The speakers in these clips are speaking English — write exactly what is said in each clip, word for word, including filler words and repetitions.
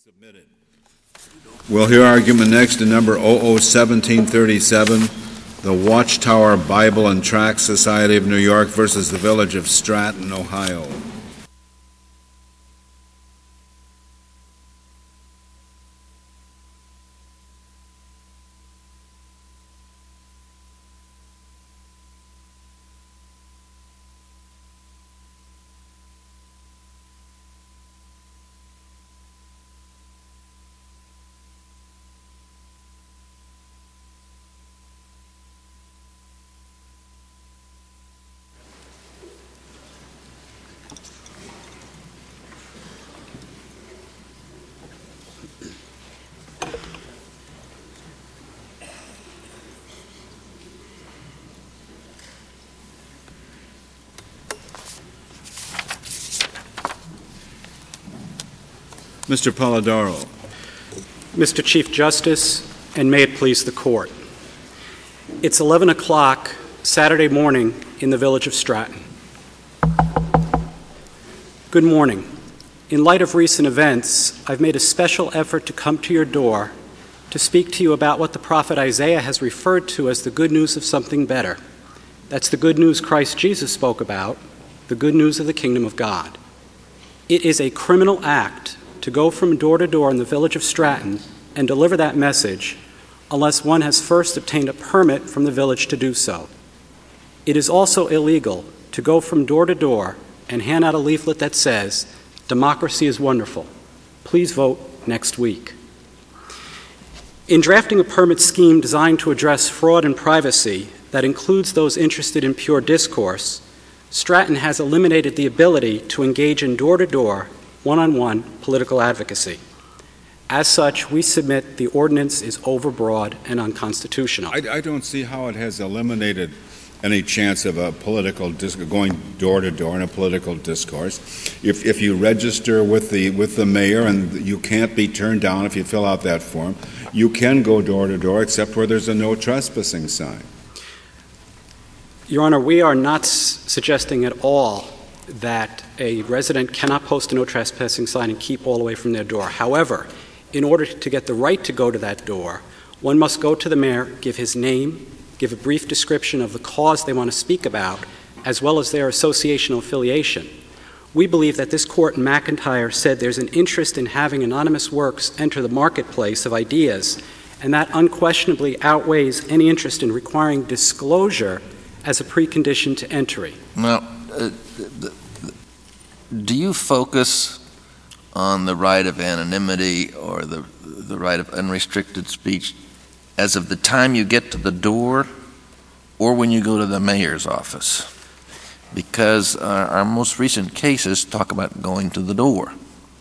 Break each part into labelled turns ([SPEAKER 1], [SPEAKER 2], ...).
[SPEAKER 1] Submitted. We'll hear argument next in number oh oh seventeen thirty-seven, the Watchtower Bible and Tract Society of New York versus the Village of Stratton, Ohio. Mister Polidoro.
[SPEAKER 2] Mister Chief Justice, and may it please the Court. It's eleven o'clock Saturday morning in the village of Stratton. Good morning. In light of recent events, I've made a special effort to come to your door to speak to you about what the prophet Isaiah has referred to as the good news of something better. That's the good news Christ Jesus spoke about, the good news of the kingdom of God. It is a criminal act to go from door to door in the village of Stratton and deliver that message unless one has first obtained a permit from the village to do so. It is also illegal to go from door to door and hand out a leaflet that says, "Democracy is wonderful. Please vote next week." In drafting a permit scheme designed to address fraud and privacy that includes those interested in pure discourse, Stratton has eliminated the ability to engage in door-to-door, one-on-one political advocacy. As such, we submit the ordinance is overbroad and unconstitutional.
[SPEAKER 1] I, I don't see how it has eliminated any chance of a political dis- going door to door in a political discourse. If if you register with the with the mayor and you can't be turned down if you fill out that form, you can go door to door except where there's a no trespassing sign.
[SPEAKER 2] Your Honor, we are not s- suggesting at all that a resident cannot post a no trespassing sign and keep all the way from their door. However, in order to get the right to go to that door, one must go to the mayor, give his name, give a brief description of the cause they want to speak about, as well as their associational affiliation. We believe that this court in McIntyre said there's an interest in having anonymous works enter the marketplace of ideas, and that unquestionably outweighs any interest in requiring disclosure as a precondition to entry.
[SPEAKER 3] Now, uh, do you focus on the right of anonymity or the the right of unrestricted speech as of the time you get to the door or when you go to the mayor's office? Because our, our most recent cases talk about going to the door.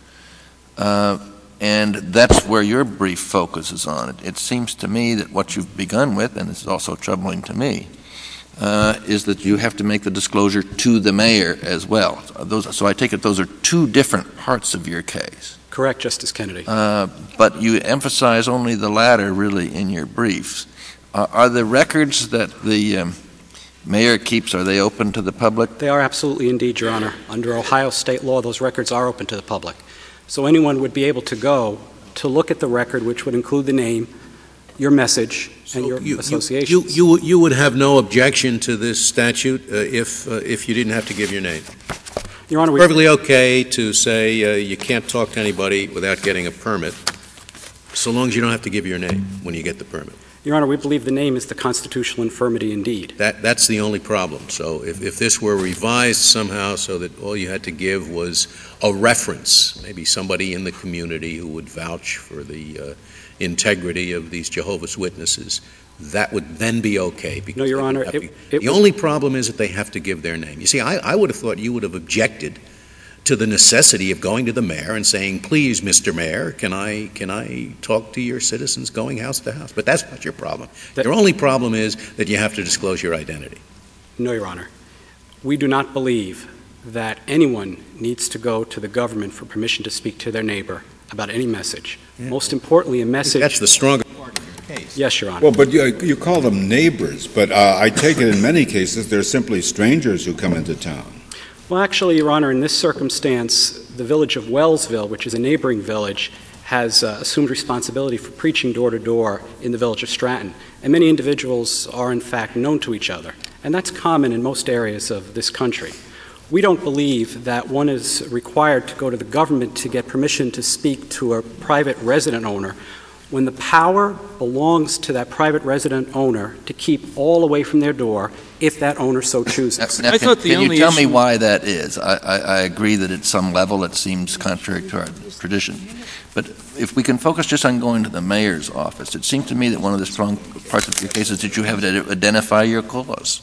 [SPEAKER 3] Uh, and that's where your brief focuses on it. It seems to me that what you've begun with, and this is also troubling to me, Uh, is that you have to make the disclosure to the mayor as well. Those, so I take it those are two different parts of your case.
[SPEAKER 2] Correct, Justice Kennedy.
[SPEAKER 3] Uh, but you emphasize only the latter, really, in your briefs. Uh, are the records that the um, mayor keeps, are they open to the public?
[SPEAKER 2] They are absolutely indeed, Your Honor. Under Ohio state law, those records are open to the public. So anyone would be able to go to look at the record, which would include the name, your message,
[SPEAKER 4] So
[SPEAKER 2] and your
[SPEAKER 4] you,
[SPEAKER 2] associations.
[SPEAKER 4] You, you, you would have no objection to this statute uh, if uh, if you didn't have to give your name?
[SPEAKER 2] Your Honor,
[SPEAKER 4] it's perfectly okay to say uh, you can't talk to anybody without getting a permit, so long as you don't have to give your name when you get the permit.
[SPEAKER 2] Your Honor, we believe the name is the constitutional infirmity indeed.
[SPEAKER 4] That, that's the only problem. So if, if this were revised somehow so that all you had to give was a reference, maybe somebody in the community who would vouch for the uh, integrity of these Jehovah's Witnesses, that would then be okay.
[SPEAKER 2] No, Your Honor.
[SPEAKER 4] It,
[SPEAKER 2] it,
[SPEAKER 4] the
[SPEAKER 2] was,
[SPEAKER 4] only problem is that they have to give their name. You see, I, I would have thought you would have objected to the necessity of going to the mayor and saying, "Please, Mister Mayor, can I can I talk to your citizens going house to house?" But that's not your problem.
[SPEAKER 2] That,
[SPEAKER 4] your only problem is that you have to disclose your identity.
[SPEAKER 2] No, Your Honor. We do not believe that anyone needs to go to the government for permission to speak to their neighbor about any message. Yeah. Most importantly, a message...
[SPEAKER 4] That's the strongest part of your case.
[SPEAKER 2] Yes, Your Honor.
[SPEAKER 1] Well, but you, you call them neighbors, but uh, I take it in many cases they're simply strangers who come into town.
[SPEAKER 2] Well, actually, Your Honor, in this circumstance, the village of Wellsville, which is a neighboring village, has uh, assumed responsibility for preaching door to door in the village of Stratton. And many individuals are, in fact, known to each other. And that's common in most areas of this country. We don't believe that one is required to go to the government to get permission to speak to a private resident owner when the power belongs to that private resident owner to keep all away from their door if that owner so chooses.
[SPEAKER 3] Now,
[SPEAKER 5] I
[SPEAKER 3] can,
[SPEAKER 5] thought the
[SPEAKER 3] can
[SPEAKER 5] only
[SPEAKER 3] you tell
[SPEAKER 5] issue-
[SPEAKER 3] me why that is? I, I, I agree that at some level it seems contrary to our tradition. But if we can focus just on going to the mayor's office, it seems to me that one of the strong parts of your case is that you have to identify your cause.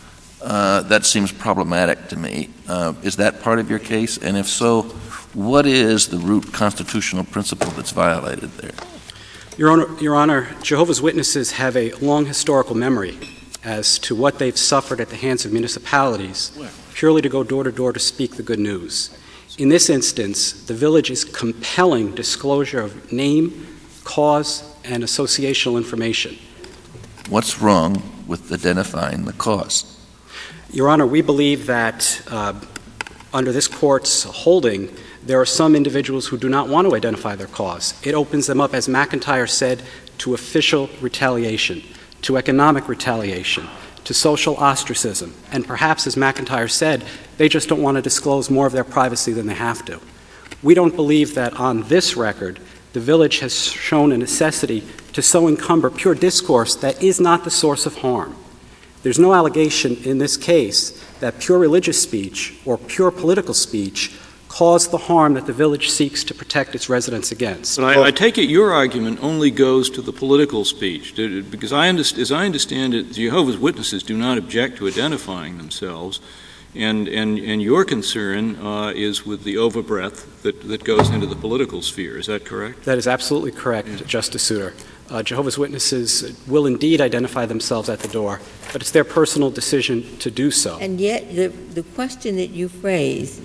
[SPEAKER 3] Uh, that seems problematic to me. Uh, is that part of your case? And if so, what is the root constitutional principle that's violated there?
[SPEAKER 2] Your Honor, Your Honor, Jehovah's Witnesses have a long historical memory as to what they've suffered at the hands of municipalities purely to go door to door to speak the good news. In this instance, the village is compelling disclosure of name, cause, and associational information.
[SPEAKER 3] What's wrong with identifying the cause?
[SPEAKER 2] Your Honor, we believe that uh, under this court's holding, there are some individuals who do not want to identify their cause. It opens them up, as McIntyre said, to official retaliation, to economic retaliation, to social ostracism, and perhaps, as McIntyre said, they just don't want to disclose more of their privacy than they have to. We don't believe that on this record, the village has shown a necessity to so encumber pure discourse that is not the source of harm. There's no allegation in this case that pure religious speech or pure political speech caused the harm that the village seeks to protect its residents against.
[SPEAKER 5] But I, I take it your argument only goes to the political speech, because I underst- as I understand it, Jehovah's Witnesses do not object to identifying themselves, and, and, and your concern uh, is with the overbreadth that, that goes into the political sphere. Is that correct?
[SPEAKER 2] That is absolutely correct, yeah. Justice Souter. Uh, Jehovah's Witnesses will indeed identify themselves at the door, but it's their personal decision to do so.
[SPEAKER 6] And yet, the, the question that you phrase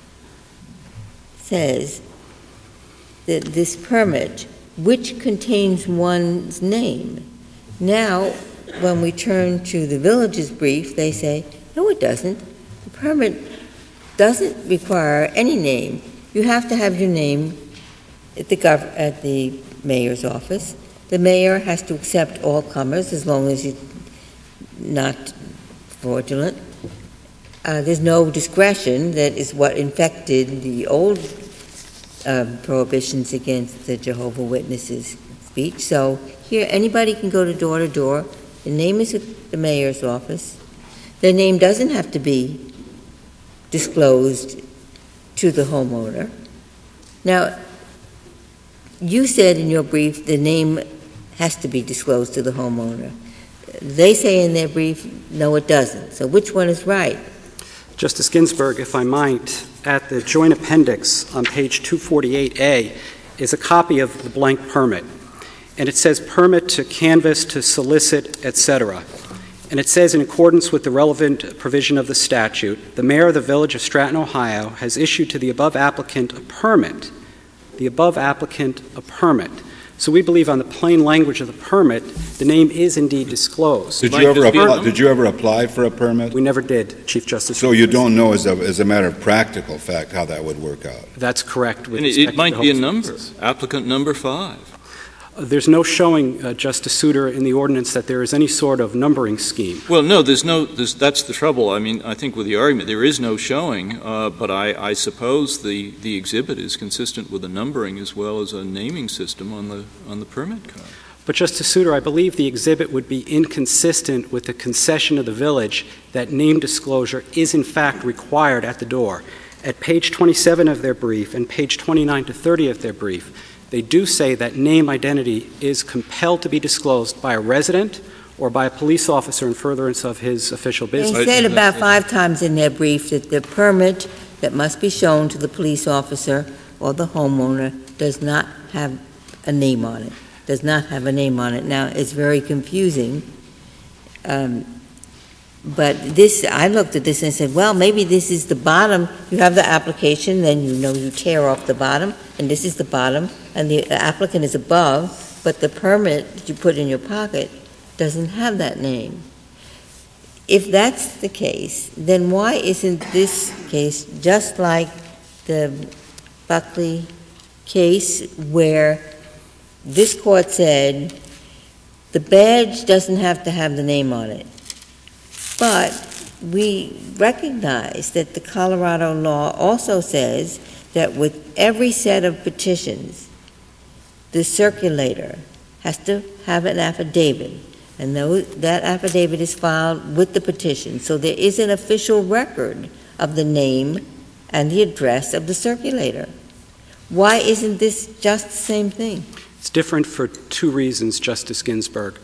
[SPEAKER 6] says that this permit, which contains one's name. Now, when we turn to the village's brief, they say, no, it doesn't. The permit doesn't require any name. You have to have your name at the, gov- at the mayor's office. The mayor has to accept all comers as long as you're not fraudulent. Uh, there's no discretion. That is what infected the old uh, prohibitions against the Jehovah's Witnesses speech. So here, anybody can go to door to door. The name is at the mayor's office. Their name doesn't have to be disclosed to the homeowner. Now, you said in your brief the name has to be disclosed to the homeowner. They say in their brief, no, it doesn't. So which one is right?
[SPEAKER 2] Justice Ginsburg, if I might, at the joint appendix on page two forty-eight A is a copy of the blank permit. And it says permit to canvass, to solicit, et cetera. And it says, in accordance with the relevant provision of the statute, the mayor of the village of Stratton, Ohio, has issued to the above applicant a permit. The above applicant a permit. So we believe on the plain language of the permit, the name is indeed disclosed.
[SPEAKER 1] Did you ever apply, did you ever apply for a permit?
[SPEAKER 2] We never did, Chief Justice.
[SPEAKER 1] So you don't know as a, as a matter of practical fact how that would work out?
[SPEAKER 2] That's correct. With
[SPEAKER 5] And it, it might be a number, applicant number five.
[SPEAKER 2] Uh, there's no showing, uh, Justice Souter, in the ordinance that there is any sort of numbering scheme.
[SPEAKER 5] Well, no, there's no, there's, that's the trouble. I mean, I think with the argument, there is no showing, uh, but I, I suppose the, the exhibit is consistent with the numbering as well as a naming system on the, on the permit card.
[SPEAKER 2] But, Justice Souter, I believe the exhibit would be inconsistent with the concession of the village that name disclosure is in fact required at the door. At page twenty-seven of their brief and page twenty-nine to thirty of their brief, they do say that name identity is compelled to be disclosed by a resident or by a police officer in furtherance of his official business.
[SPEAKER 6] They said about five times in their brief that the permit that must be shown to the police officer or the homeowner does not have a name on it, does not have a name on it. Now, it's very confusing. Um, but this, I looked at this and said, well, maybe this is the bottom. You have the application, then you know you tear off the bottom, and this is the bottom, and the applicant is above, but the permit that you put in your pocket doesn't have that name. If that's the case, then why isn't this case just like the Buckley case where this court said the badge doesn't have to have the name on it, but we recognize that the Colorado law also says that with every set of petitions, the circulator has to have an affidavit, and those, that affidavit is filed with the petition. So there is an official record of the name and the address of the circulator. Why isn't this just the same thing?
[SPEAKER 2] It's different for two reasons, Justice Ginsburg.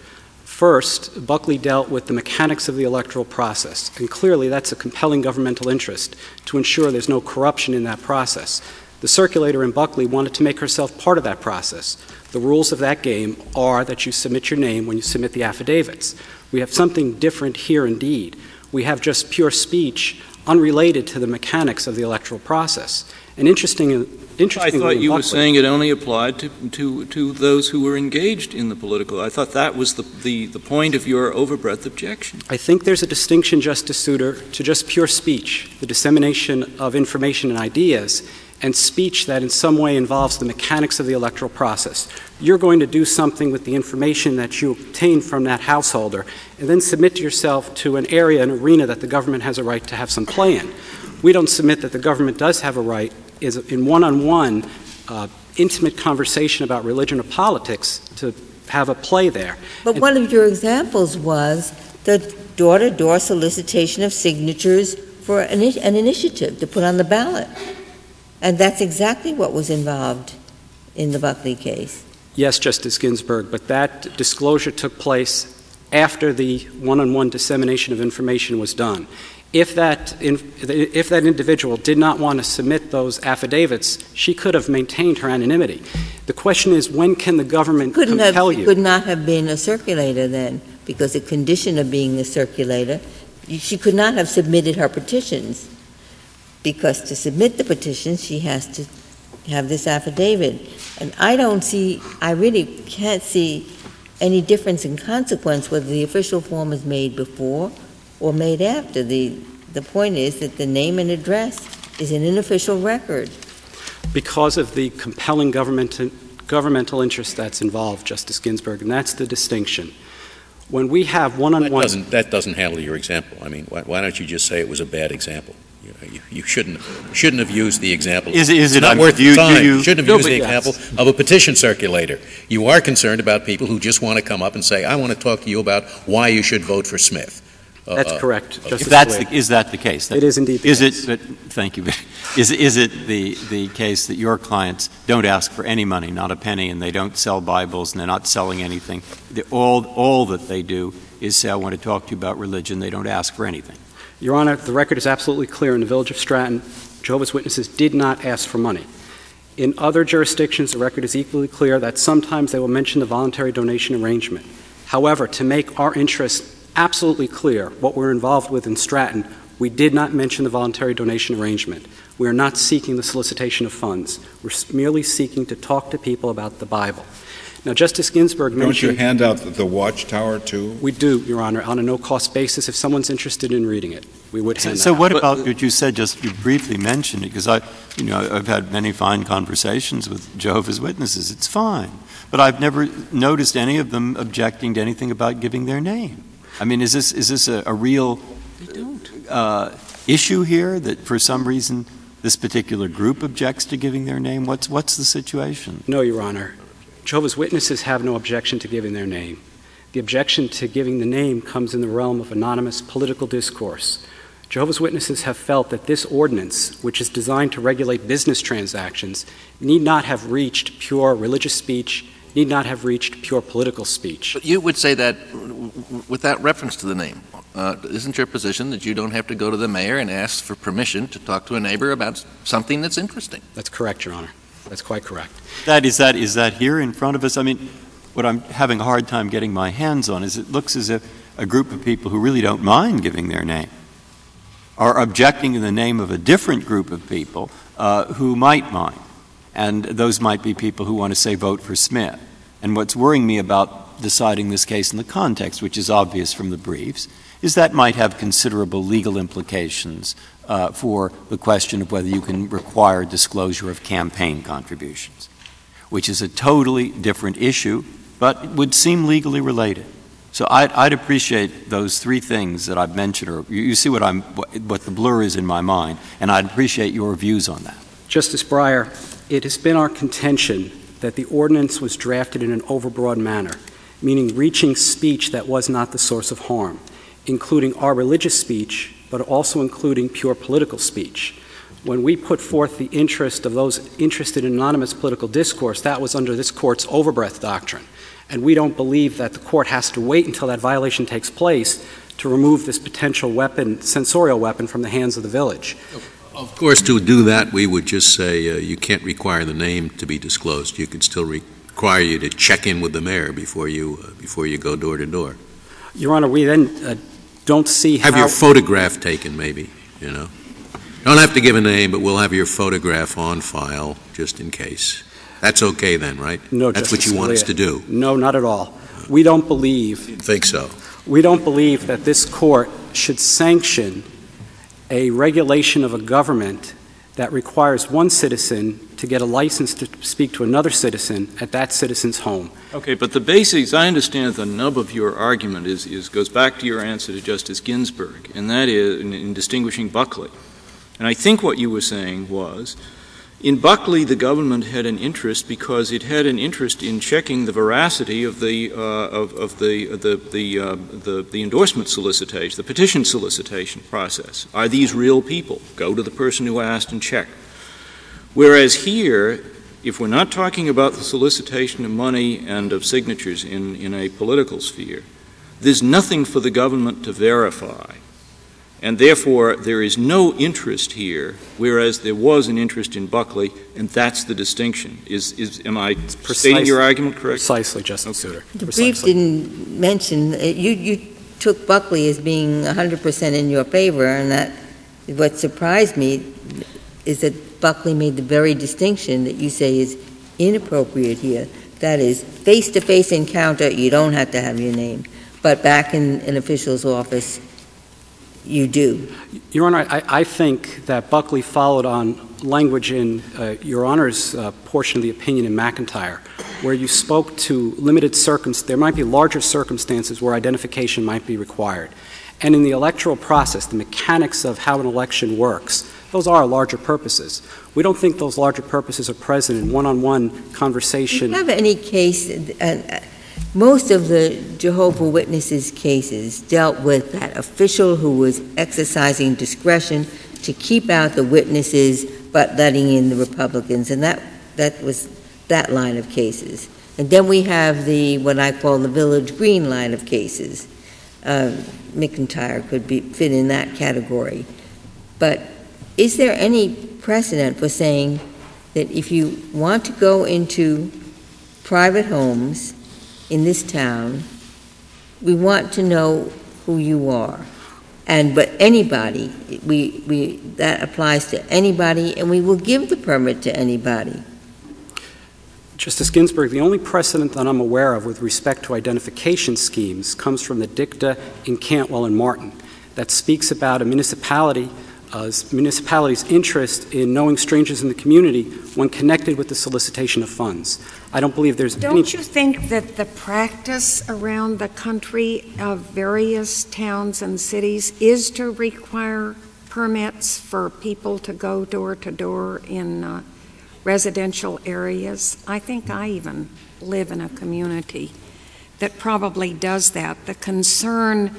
[SPEAKER 2] First, Buckley dealt with the mechanics of the electoral process, and clearly that's a compelling governmental interest to ensure there's no corruption in that process. The circulator in Buckley wanted to make herself part of that process. The rules of that game are that you submit your name when you submit the affidavits. We have something different here indeed. We have just pure speech unrelated to the mechanics of the electoral process. And interesting, interestingly,
[SPEAKER 5] I thought you
[SPEAKER 2] Buckley,
[SPEAKER 5] were saying it only applied to, to, to those who were engaged in the political. I thought that was the, the, the point of your overbreadth objection.
[SPEAKER 2] I think there's a distinction, Justice Souter, to just pure speech, the dissemination of information and ideas, and speech that in some way involves the mechanics of the electoral process. You're going to do something with the information that you obtain from that householder and then submit yourself to an area, an arena that the government has a right to have some play in. We don't submit that the government does have a right is in one-on-one uh, intimate conversation about religion or politics to have a play there.
[SPEAKER 6] But
[SPEAKER 2] and
[SPEAKER 6] one of your examples was the door-to-door solicitation of signatures for an, an initiative to put on the ballot. And that's exactly what was involved in the Buckley case.
[SPEAKER 2] Yes, Justice Ginsburg, but that disclosure took place after the one-on-one dissemination of information was done. If that, in, if that individual did not want to submit those affidavits, she could have maintained her anonymity. The question is, when can the government
[SPEAKER 6] Couldn't
[SPEAKER 2] compel
[SPEAKER 6] have,
[SPEAKER 2] you?
[SPEAKER 6] Could not have been a circulator then, because the condition of being a circulator, she could not have submitted her petitions, because to submit the petitions, she has to have this affidavit. And I don't see, I really can't see any difference in consequence whether the official form is made before or made after. The, the point is that the name and address is in an official record.
[SPEAKER 2] Because of the compelling government, governmental interest that's involved, Justice Ginsburg, and that's the distinction. When we have one-on-one...
[SPEAKER 4] That doesn't, that doesn't handle your example. I mean, why, why don't you just say it was a bad example? You, know, you, you shouldn't shouldn't have used the example.
[SPEAKER 7] Is, is
[SPEAKER 4] it's
[SPEAKER 7] it
[SPEAKER 4] not
[SPEAKER 7] um,
[SPEAKER 4] worth
[SPEAKER 7] you,
[SPEAKER 4] the time.
[SPEAKER 7] You,
[SPEAKER 4] you shouldn't have
[SPEAKER 2] no,
[SPEAKER 4] used the
[SPEAKER 2] yes.
[SPEAKER 4] example of a petition circulator. You are concerned about people who just want to come up and say, I want to talk to you about why you should vote for Smith. Uh,
[SPEAKER 2] That's correct,
[SPEAKER 4] uh,
[SPEAKER 2] Justice
[SPEAKER 7] If that's
[SPEAKER 2] Scalia.
[SPEAKER 7] the, is that the case? That,
[SPEAKER 2] It is indeed the
[SPEAKER 7] is
[SPEAKER 2] case.
[SPEAKER 7] it? But thank you. Is is it the the case that your clients don't ask for any money, not a penny, and they don't sell Bibles and they're not selling anything? The, all all that they do is say, I want to talk to you about religion. They don't ask for anything.
[SPEAKER 2] Your Honor, the record is absolutely clear. In the Village of Stratton, Jehovah's Witnesses did not ask for money. In other jurisdictions, the record is equally clear that sometimes they will mention the voluntary donation arrangement. However, to make our interest absolutely clear, what we're involved with in Stratton, we did not mention the voluntary donation arrangement. We are not seeking the solicitation of funds. We're merely seeking to talk to people about the Bible. Now, Justice Ginsburg
[SPEAKER 1] Don't
[SPEAKER 2] mentioned...
[SPEAKER 1] you hand out the Watchtower, too?
[SPEAKER 2] We do, Your Honor, on a no-cost basis. If someone's interested in reading it, we would
[SPEAKER 7] So,
[SPEAKER 2] hand
[SPEAKER 7] so
[SPEAKER 2] that out.
[SPEAKER 7] what about what you said? Just you briefly mentioned it, because I, you know, I've had many fine conversations with Jehovah's Witnesses. It's fine, but I've never noticed any of them objecting to anything about giving their name. I mean, is this is this a, a real uh, issue here that for some reason this particular group objects to giving their name? What's what's the situation?
[SPEAKER 2] No, Your Honor. Jehovah's Witnesses have no objection to giving their name. The objection to giving the name comes in the realm of anonymous political discourse. Jehovah's Witnesses have felt that this ordinance, which is designed to regulate business transactions, need not have reached pure religious speech, need not have reached pure political speech.
[SPEAKER 3] But you would say that without reference to the name. Uh, isn't your position that you don't have to go to the mayor and ask for permission to talk to a neighbor about something that's interesting?
[SPEAKER 2] That's correct, Your Honor. That's quite correct.
[SPEAKER 7] That is that is that here in front of us? I mean, what I'm having a hard time getting my hands on is it looks as if a group of people who really don't mind giving their name are objecting in the name of a different group of people uh, who might mind. And those might be people who want to say vote for Smith. And what's worrying me about deciding this case in the context, which is obvious from the briefs, is that might have considerable legal implications uh, for the question of whether you can require disclosure of campaign contributions. which is a totally different issue, but would seem legally related. So I'd, I'd appreciate those three things that I've mentioned, or you, you see what I'm, what, what the blur is in my mind, and I'd appreciate your views on that.
[SPEAKER 2] Justice Breyer, it has been our contention that the ordinance was drafted in an overbroad manner, meaning reaching speech that was not the source of harm, including our religious speech, but also including pure political speech. When we put forth the interest of those interested in anonymous political discourse, that was under this Court's overbreadth doctrine. And we don't believe that the Court has to wait until that violation takes place to remove this potential weapon, sensorial weapon, from the hands of the village.
[SPEAKER 4] Of course, to do that, we would just say uh, you can't require the name to be disclosed. You could still require you to check in with the mayor before you uh, before you go door to door.
[SPEAKER 2] Your Honor, we then uh, don't see
[SPEAKER 4] have
[SPEAKER 2] how...
[SPEAKER 4] your photograph taken, maybe, you know. Don't have to give a name, but we'll have your photograph on file just in case. That's okay then, right?
[SPEAKER 2] No,
[SPEAKER 4] That's
[SPEAKER 2] Justice
[SPEAKER 4] what you want us
[SPEAKER 2] Scalia.
[SPEAKER 4] to do.
[SPEAKER 2] No, not at all. We don't believe...
[SPEAKER 4] I think so.
[SPEAKER 2] We don't believe that this Court should sanction a regulation of a government that requires one citizen to get a license to speak to another citizen at that citizen's home.
[SPEAKER 5] Okay, but the basics, I understand the nub of your argument is, is goes back to your answer to Justice Ginsburg, and that is in, in distinguishing Buckley. And I think what you were saying was, in Buckley, the government had an interest because it had an interest in checking the veracity of the uh, of, of the the the, uh, the the endorsement solicitation, the petition solicitation process. Are these real people? Go to the person who asked and check. Whereas here, if we're not talking about the solicitation of money and of signatures in, in a political sphere, there's nothing for the government to verify. And therefore, there is no interest here, whereas there was an interest in Buckley, and that's the distinction. Is, is, am I
[SPEAKER 2] Precisely,
[SPEAKER 5] stating your argument correctly?
[SPEAKER 2] Precisely, Justice
[SPEAKER 5] Okay.
[SPEAKER 2] Souter.
[SPEAKER 6] The
[SPEAKER 2] Precisely.
[SPEAKER 6] brief didn't mention, uh, you, you took Buckley as being one hundred percent in your favor, and that what surprised me is that Buckley made the very distinction that you say is inappropriate here. That is, face-to-face encounter, you don't have to have your name. But back in an official's office, you do.
[SPEAKER 2] Your Honor, I, I think that Buckley followed on language in uh, Your Honor's uh, portion of the opinion in McIntyre, where you spoke to limited circumstances. There might be larger circumstances where identification might be required. And in the electoral process, the mechanics of how an election works, those are larger purposes. We don't think those larger purposes are present in one-on-one conversation.
[SPEAKER 6] Do you have any case, uh, most of the Jehovah's Witnesses cases dealt with that official who was exercising discretion to keep out the witnesses but letting in the Republicans, and that, that was that line of cases. And then we have the, what I call the Village Green line of cases. Uh, McIntyre could be, fit in that category. But is there any precedent for saying that if you want to go into private homes in this town, we want to know who you are? And but anybody, we, we, that applies to anybody, and we will give the permit to anybody.
[SPEAKER 2] Justice Ginsburg, the only precedent that I'm aware of with respect to identification schemes comes from the dicta in Cantwell and Martin that speaks about a municipality, uh, municipality's interest in knowing strangers in the community when connected with the solicitation of funds. I don't believe there's
[SPEAKER 8] Don't
[SPEAKER 2] any...
[SPEAKER 8] you think that the practice around the country of various towns and cities is to require permits for people to go door to door in uh, residential areas? I think I even live in a community that probably does that. The concern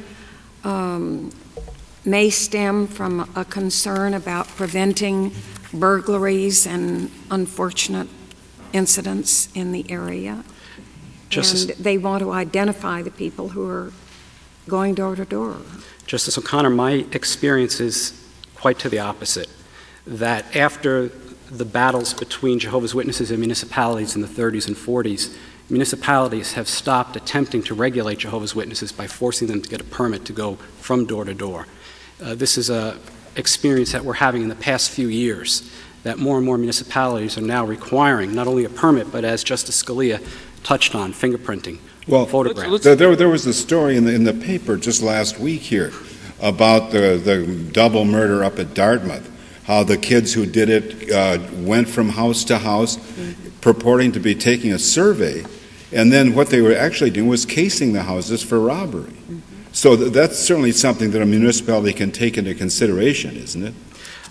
[SPEAKER 8] um, may stem from a concern about preventing burglaries and unfortunate incidents in the area.
[SPEAKER 2] Justice,
[SPEAKER 8] and they want to identify the people who are going door to door.
[SPEAKER 2] Justice O'Connor, my experience is quite to the opposite, that after the battles between Jehovah's Witnesses and municipalities in the thirties and forties, municipalities have stopped attempting to regulate Jehovah's Witnesses by forcing them to get a permit to go from door to door. Uh, this is an experience that we're having in the past few years, that more and more municipalities are now requiring not only a permit, but as Justice Scalia touched on, fingerprinting,
[SPEAKER 1] well,
[SPEAKER 2] photographs.
[SPEAKER 5] let's, let's,
[SPEAKER 1] there, there was a story in the, in the paper just last week here about the, the double murder up at Dartmouth, how the kids who did it uh, went from house to house, purporting to be taking a survey, and then what they were actually doing was casing the houses for robbery. Mm-hmm. So th- that's certainly something that a municipality can take into consideration, isn't it?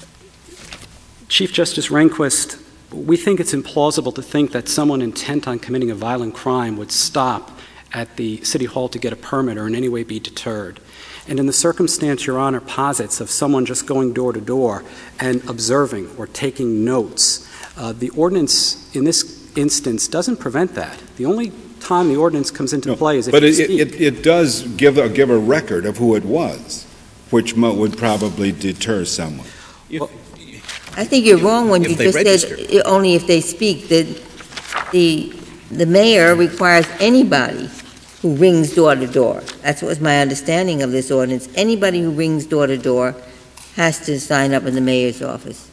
[SPEAKER 2] Chief Justice Rehnquist, we think it's implausible to think that someone intent on committing a violent crime would stop at the City Hall to get a permit or in any way be deterred. And in the circumstance Your Honor posits of someone just going door to door and observing or taking notes, uh, the ordinance in this instance doesn't prevent that. The only time the ordinance comes into
[SPEAKER 1] no,
[SPEAKER 2] play is if
[SPEAKER 1] but
[SPEAKER 2] you
[SPEAKER 1] it,
[SPEAKER 2] speak.
[SPEAKER 1] it, it does give a, give a record of who it was, which mo- would probably deter someone.
[SPEAKER 2] Well,
[SPEAKER 6] I think you're wrong when
[SPEAKER 4] If
[SPEAKER 6] you
[SPEAKER 4] they
[SPEAKER 6] just
[SPEAKER 4] register.
[SPEAKER 6] said i- only if they speak. The, the, the mayor requires anybody who rings door to door. That's what was my understanding of this ordinance. Anybody who rings door to door has to sign up in the mayor's office.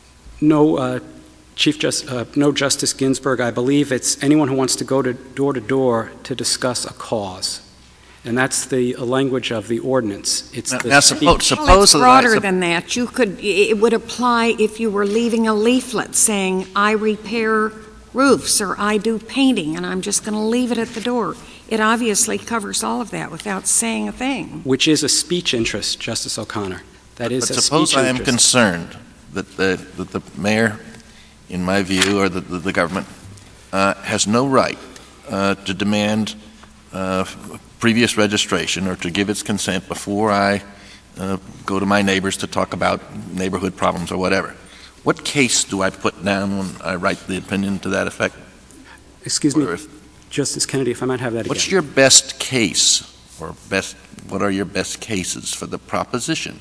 [SPEAKER 2] No, uh, Chief Just, uh, no, Justice Ginsburg. I believe it's anyone who wants to go to door to door to discuss a cause, and that's the uh, language of the ordinance. It's
[SPEAKER 3] Now,
[SPEAKER 2] the
[SPEAKER 3] now
[SPEAKER 2] speech.
[SPEAKER 3] suppose, suppose
[SPEAKER 8] Well, it's
[SPEAKER 3] that I-
[SPEAKER 8] broader
[SPEAKER 3] sup-
[SPEAKER 8] than that. You could, it would apply if you were leaving a leaflet saying, I repair roofs, or I do painting, and I'm just going to leave it at the door. It obviously covers all of that without saying a thing.
[SPEAKER 2] Which is a speech interest, Justice O'Connor. That is
[SPEAKER 3] But
[SPEAKER 2] a
[SPEAKER 3] suppose
[SPEAKER 2] speech
[SPEAKER 3] I am
[SPEAKER 2] interest.
[SPEAKER 3] concerned that the, that the mayor, in my view, or the, the, the government, uh, has no right uh, to demand uh, previous registration or to give its consent before I uh, go to my neighbors to talk about neighborhood problems or whatever. What case do I put down when I write the opinion to that effect?
[SPEAKER 2] Excuse me,
[SPEAKER 3] Or if-
[SPEAKER 2] Justice Kennedy, if I might have that again.
[SPEAKER 3] What's your best case, or best? What are your best cases for the proposition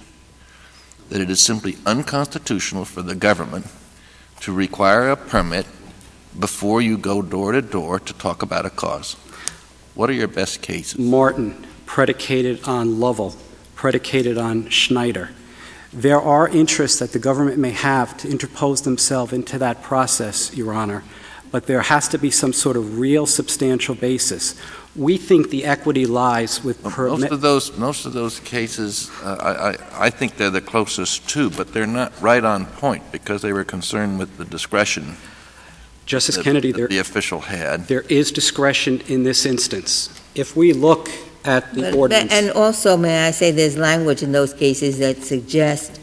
[SPEAKER 3] that it is simply unconstitutional for the government to require a permit before you go door to door to talk about a cause? What are your best cases?
[SPEAKER 2] Martin, predicated on Lovell, predicated on Schneider. There are interests that the government may have to interpose themselves into that process, Your Honor, but there has to be some sort of real substantial basis. We think the equity lies with
[SPEAKER 3] Most
[SPEAKER 2] permit.
[SPEAKER 3] of those, most of those cases, uh, I, I, I think they're the closest too, but they're not right on point because they were concerned with the discretion
[SPEAKER 2] Justice
[SPEAKER 3] that,
[SPEAKER 2] Kennedy,
[SPEAKER 3] that
[SPEAKER 2] there,
[SPEAKER 3] the official had.
[SPEAKER 2] there is discretion in this instance. If we look at the
[SPEAKER 6] But-
[SPEAKER 2] ordinance.
[SPEAKER 6] And also, may I say, there's language in those cases that suggests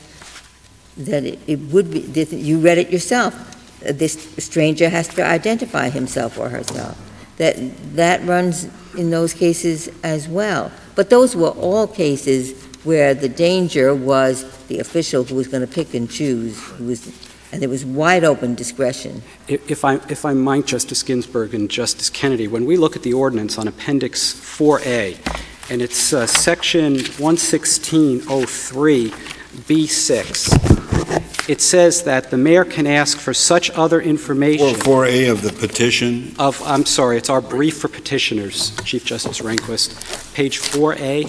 [SPEAKER 6] that it it would be, that you read it yourself, uh, this stranger has to identify himself or herself. That, that runs in those cases as well. But those were all cases where the danger was the official who was going to pick and choose, who was, and there was wide open discretion.
[SPEAKER 2] If if I, if I might, Justice Ginsburg and Justice Kennedy, when we look at the ordinance on Appendix four A, and it's uh, Section one sixteen oh three B six, it says that the mayor can ask for such other information
[SPEAKER 1] four A of the petition.
[SPEAKER 2] of, I'm sorry, it's our brief for petitioners, Chief Justice Rehnquist, page four A,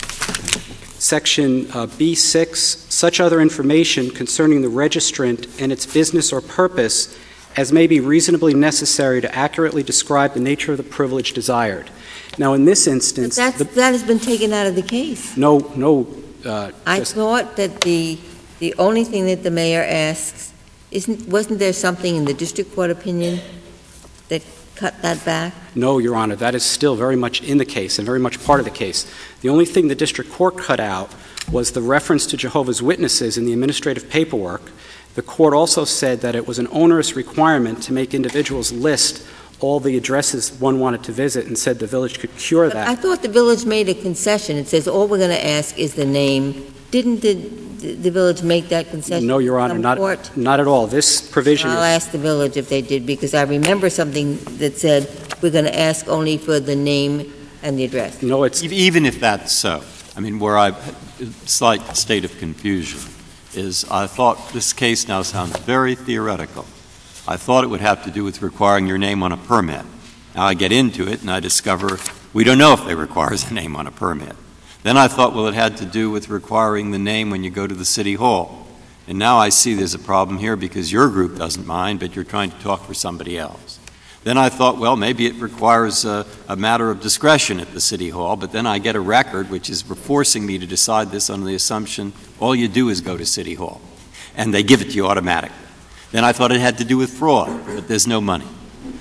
[SPEAKER 2] Section uh, B six, such other information concerning the registrant and its business or purpose as may be reasonably necessary to accurately describe the nature of the privilege desired. Now, in this
[SPEAKER 6] But
[SPEAKER 2] instance,
[SPEAKER 6] that's,
[SPEAKER 2] the,
[SPEAKER 6] that has been taken out of the case.
[SPEAKER 2] no, no, uh,
[SPEAKER 6] I
[SPEAKER 2] just-
[SPEAKER 6] thought that the, the only thing that the mayor asks, isn't, wasn't there something in the district court opinion that cut that back?
[SPEAKER 2] No, Your Honor, that is still very much in the case and very much part of the case. The only thing the district court cut out was the reference to Jehovah's Witnesses in the administrative paperwork. The court also said that it was an onerous requirement to make individuals list all the addresses one wanted to visit and said the village could cure
[SPEAKER 6] But I
[SPEAKER 2] that.
[SPEAKER 6] thought the village made a concession. It says all we're going to ask is the name. Didn't the, the the village make that concession?
[SPEAKER 2] No, Your Honor,
[SPEAKER 6] Some
[SPEAKER 2] not,
[SPEAKER 6] court?
[SPEAKER 2] not at all. This provision
[SPEAKER 6] I'll
[SPEAKER 2] is,
[SPEAKER 6] ask the village if they did, because I remember something that said we're going to ask only for the name and the address.
[SPEAKER 2] no, it's,
[SPEAKER 7] E- Even if that's so, I mean, where I, slight state of confusion is I thought this case now sounds very theoretical. I thought it would have to do with requiring your name on a permit. Now I get into it and I discover we don't know if they requires a name on a permit. Then I thought, well, it had to do with requiring the name when you go to the city hall. And now I see there's a problem here because your group doesn't mind, but you're trying to talk for somebody else. Then I thought, well, maybe it requires a, a matter of discretion at the city hall, but then I get a record which is forcing me to decide this on the assumption all you do is go to city hall, and they give it to you automatically. Then I thought it had to do with fraud, but there's no money.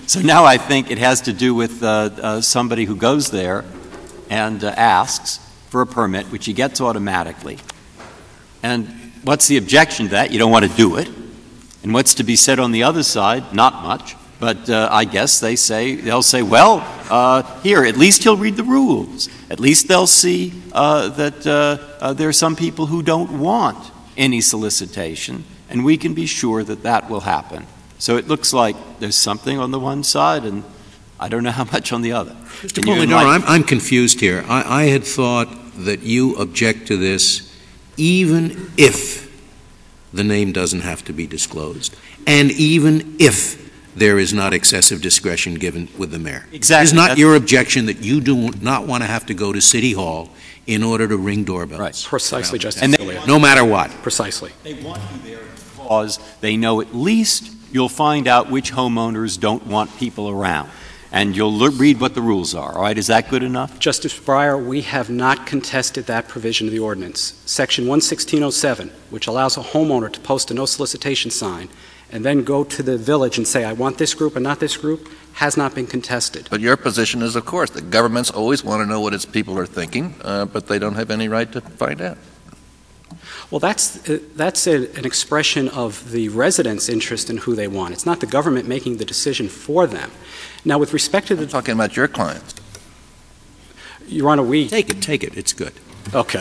[SPEAKER 7] So now I think it has to do with uh, uh, somebody who goes there and uh, asks for a permit, which he gets automatically. And what's the objection to that? You don't want to do it. And what's to be said on the other side? Not much. But uh, I guess they say, they'll say, well, uh, here, at least he'll read the rules. At least they'll see uh, that uh, uh, there are some people who don't want any solicitation, and we can be sure that that will happen. So it looks like there's something on the one side, and I don't know how much on the other.
[SPEAKER 4] Mister Polidoro, I'm, I'm confused here. I, I had thought that you object to this even if the name doesn't have to be disclosed, and even if there is not excessive discretion given with the mayor.
[SPEAKER 7] Exactly.
[SPEAKER 4] It's not
[SPEAKER 7] That's
[SPEAKER 4] your objection that you do not want to have to go to City Hall in order to ring doorbells.
[SPEAKER 7] Right.
[SPEAKER 2] Precisely, Justice
[SPEAKER 7] And they-
[SPEAKER 2] Scalia.
[SPEAKER 4] No matter what.
[SPEAKER 2] Precisely.
[SPEAKER 7] They want you there because they know at least you'll find out which homeowners don't want people around. And you'll l- read what the rules are. All right, is that good enough?
[SPEAKER 2] Justice Breyer, we have not contested that provision of the ordinance. Section one sixteen oh seven, which allows a homeowner to post a no solicitation sign and then go to the village and say, I want this group and not this group, has not been contested.
[SPEAKER 3] But your position is, of course, that governments always want to know what its people are thinking, uh, but they don't have any right to find out.
[SPEAKER 2] Well, that's, uh, that's a, an expression of the residents' interest in who they want. It's not the government making the decision for them. Now, with respect to the...
[SPEAKER 3] I'm talking about your clients.
[SPEAKER 2] Your Honor, we...
[SPEAKER 4] Take it, take it. It's good.
[SPEAKER 2] Okay.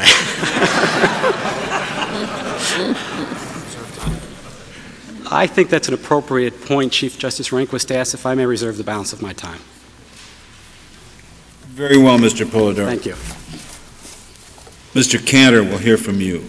[SPEAKER 2] I think that's an appropriate point, Chief Justice Rehnquist asked if I may reserve the balance of my time.
[SPEAKER 1] Very well, Mister Polidoro.
[SPEAKER 2] Thank you.
[SPEAKER 1] Mister Cantor, we'll hear from you.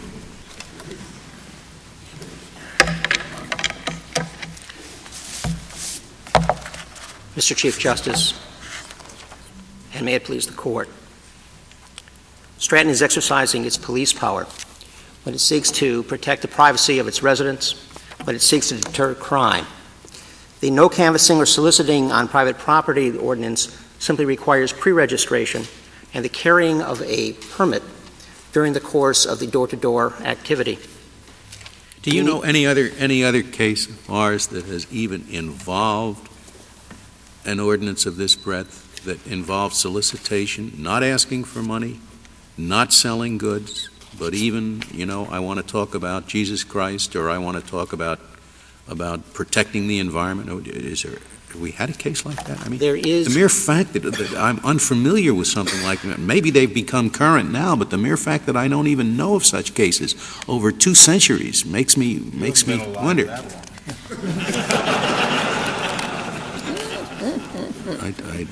[SPEAKER 9] Mister Chief Justice, and may it please the Court, Stratton is exercising its police power when it seeks to protect the privacy of its residents, when it seeks to deter crime. The no canvassing or soliciting on private property ordinance simply requires pre-registration and the carrying of a permit during the course of the door-to-door activity.
[SPEAKER 4] Do you know any other any other case of ours that has even involved an ordinance of this breadth, that involves solicitation, not asking for money, not selling goods, but even, you know, I want to talk about Jesus Christ, or I want to talk about about protecting the environment? Is there, have we had a case like that? I mean,
[SPEAKER 9] There is...
[SPEAKER 4] the mere fact that, that I'm unfamiliar with something like that, maybe they've become current now, but the mere fact that I don't even know of such cases over two centuries makes me makes me wonder. I, I,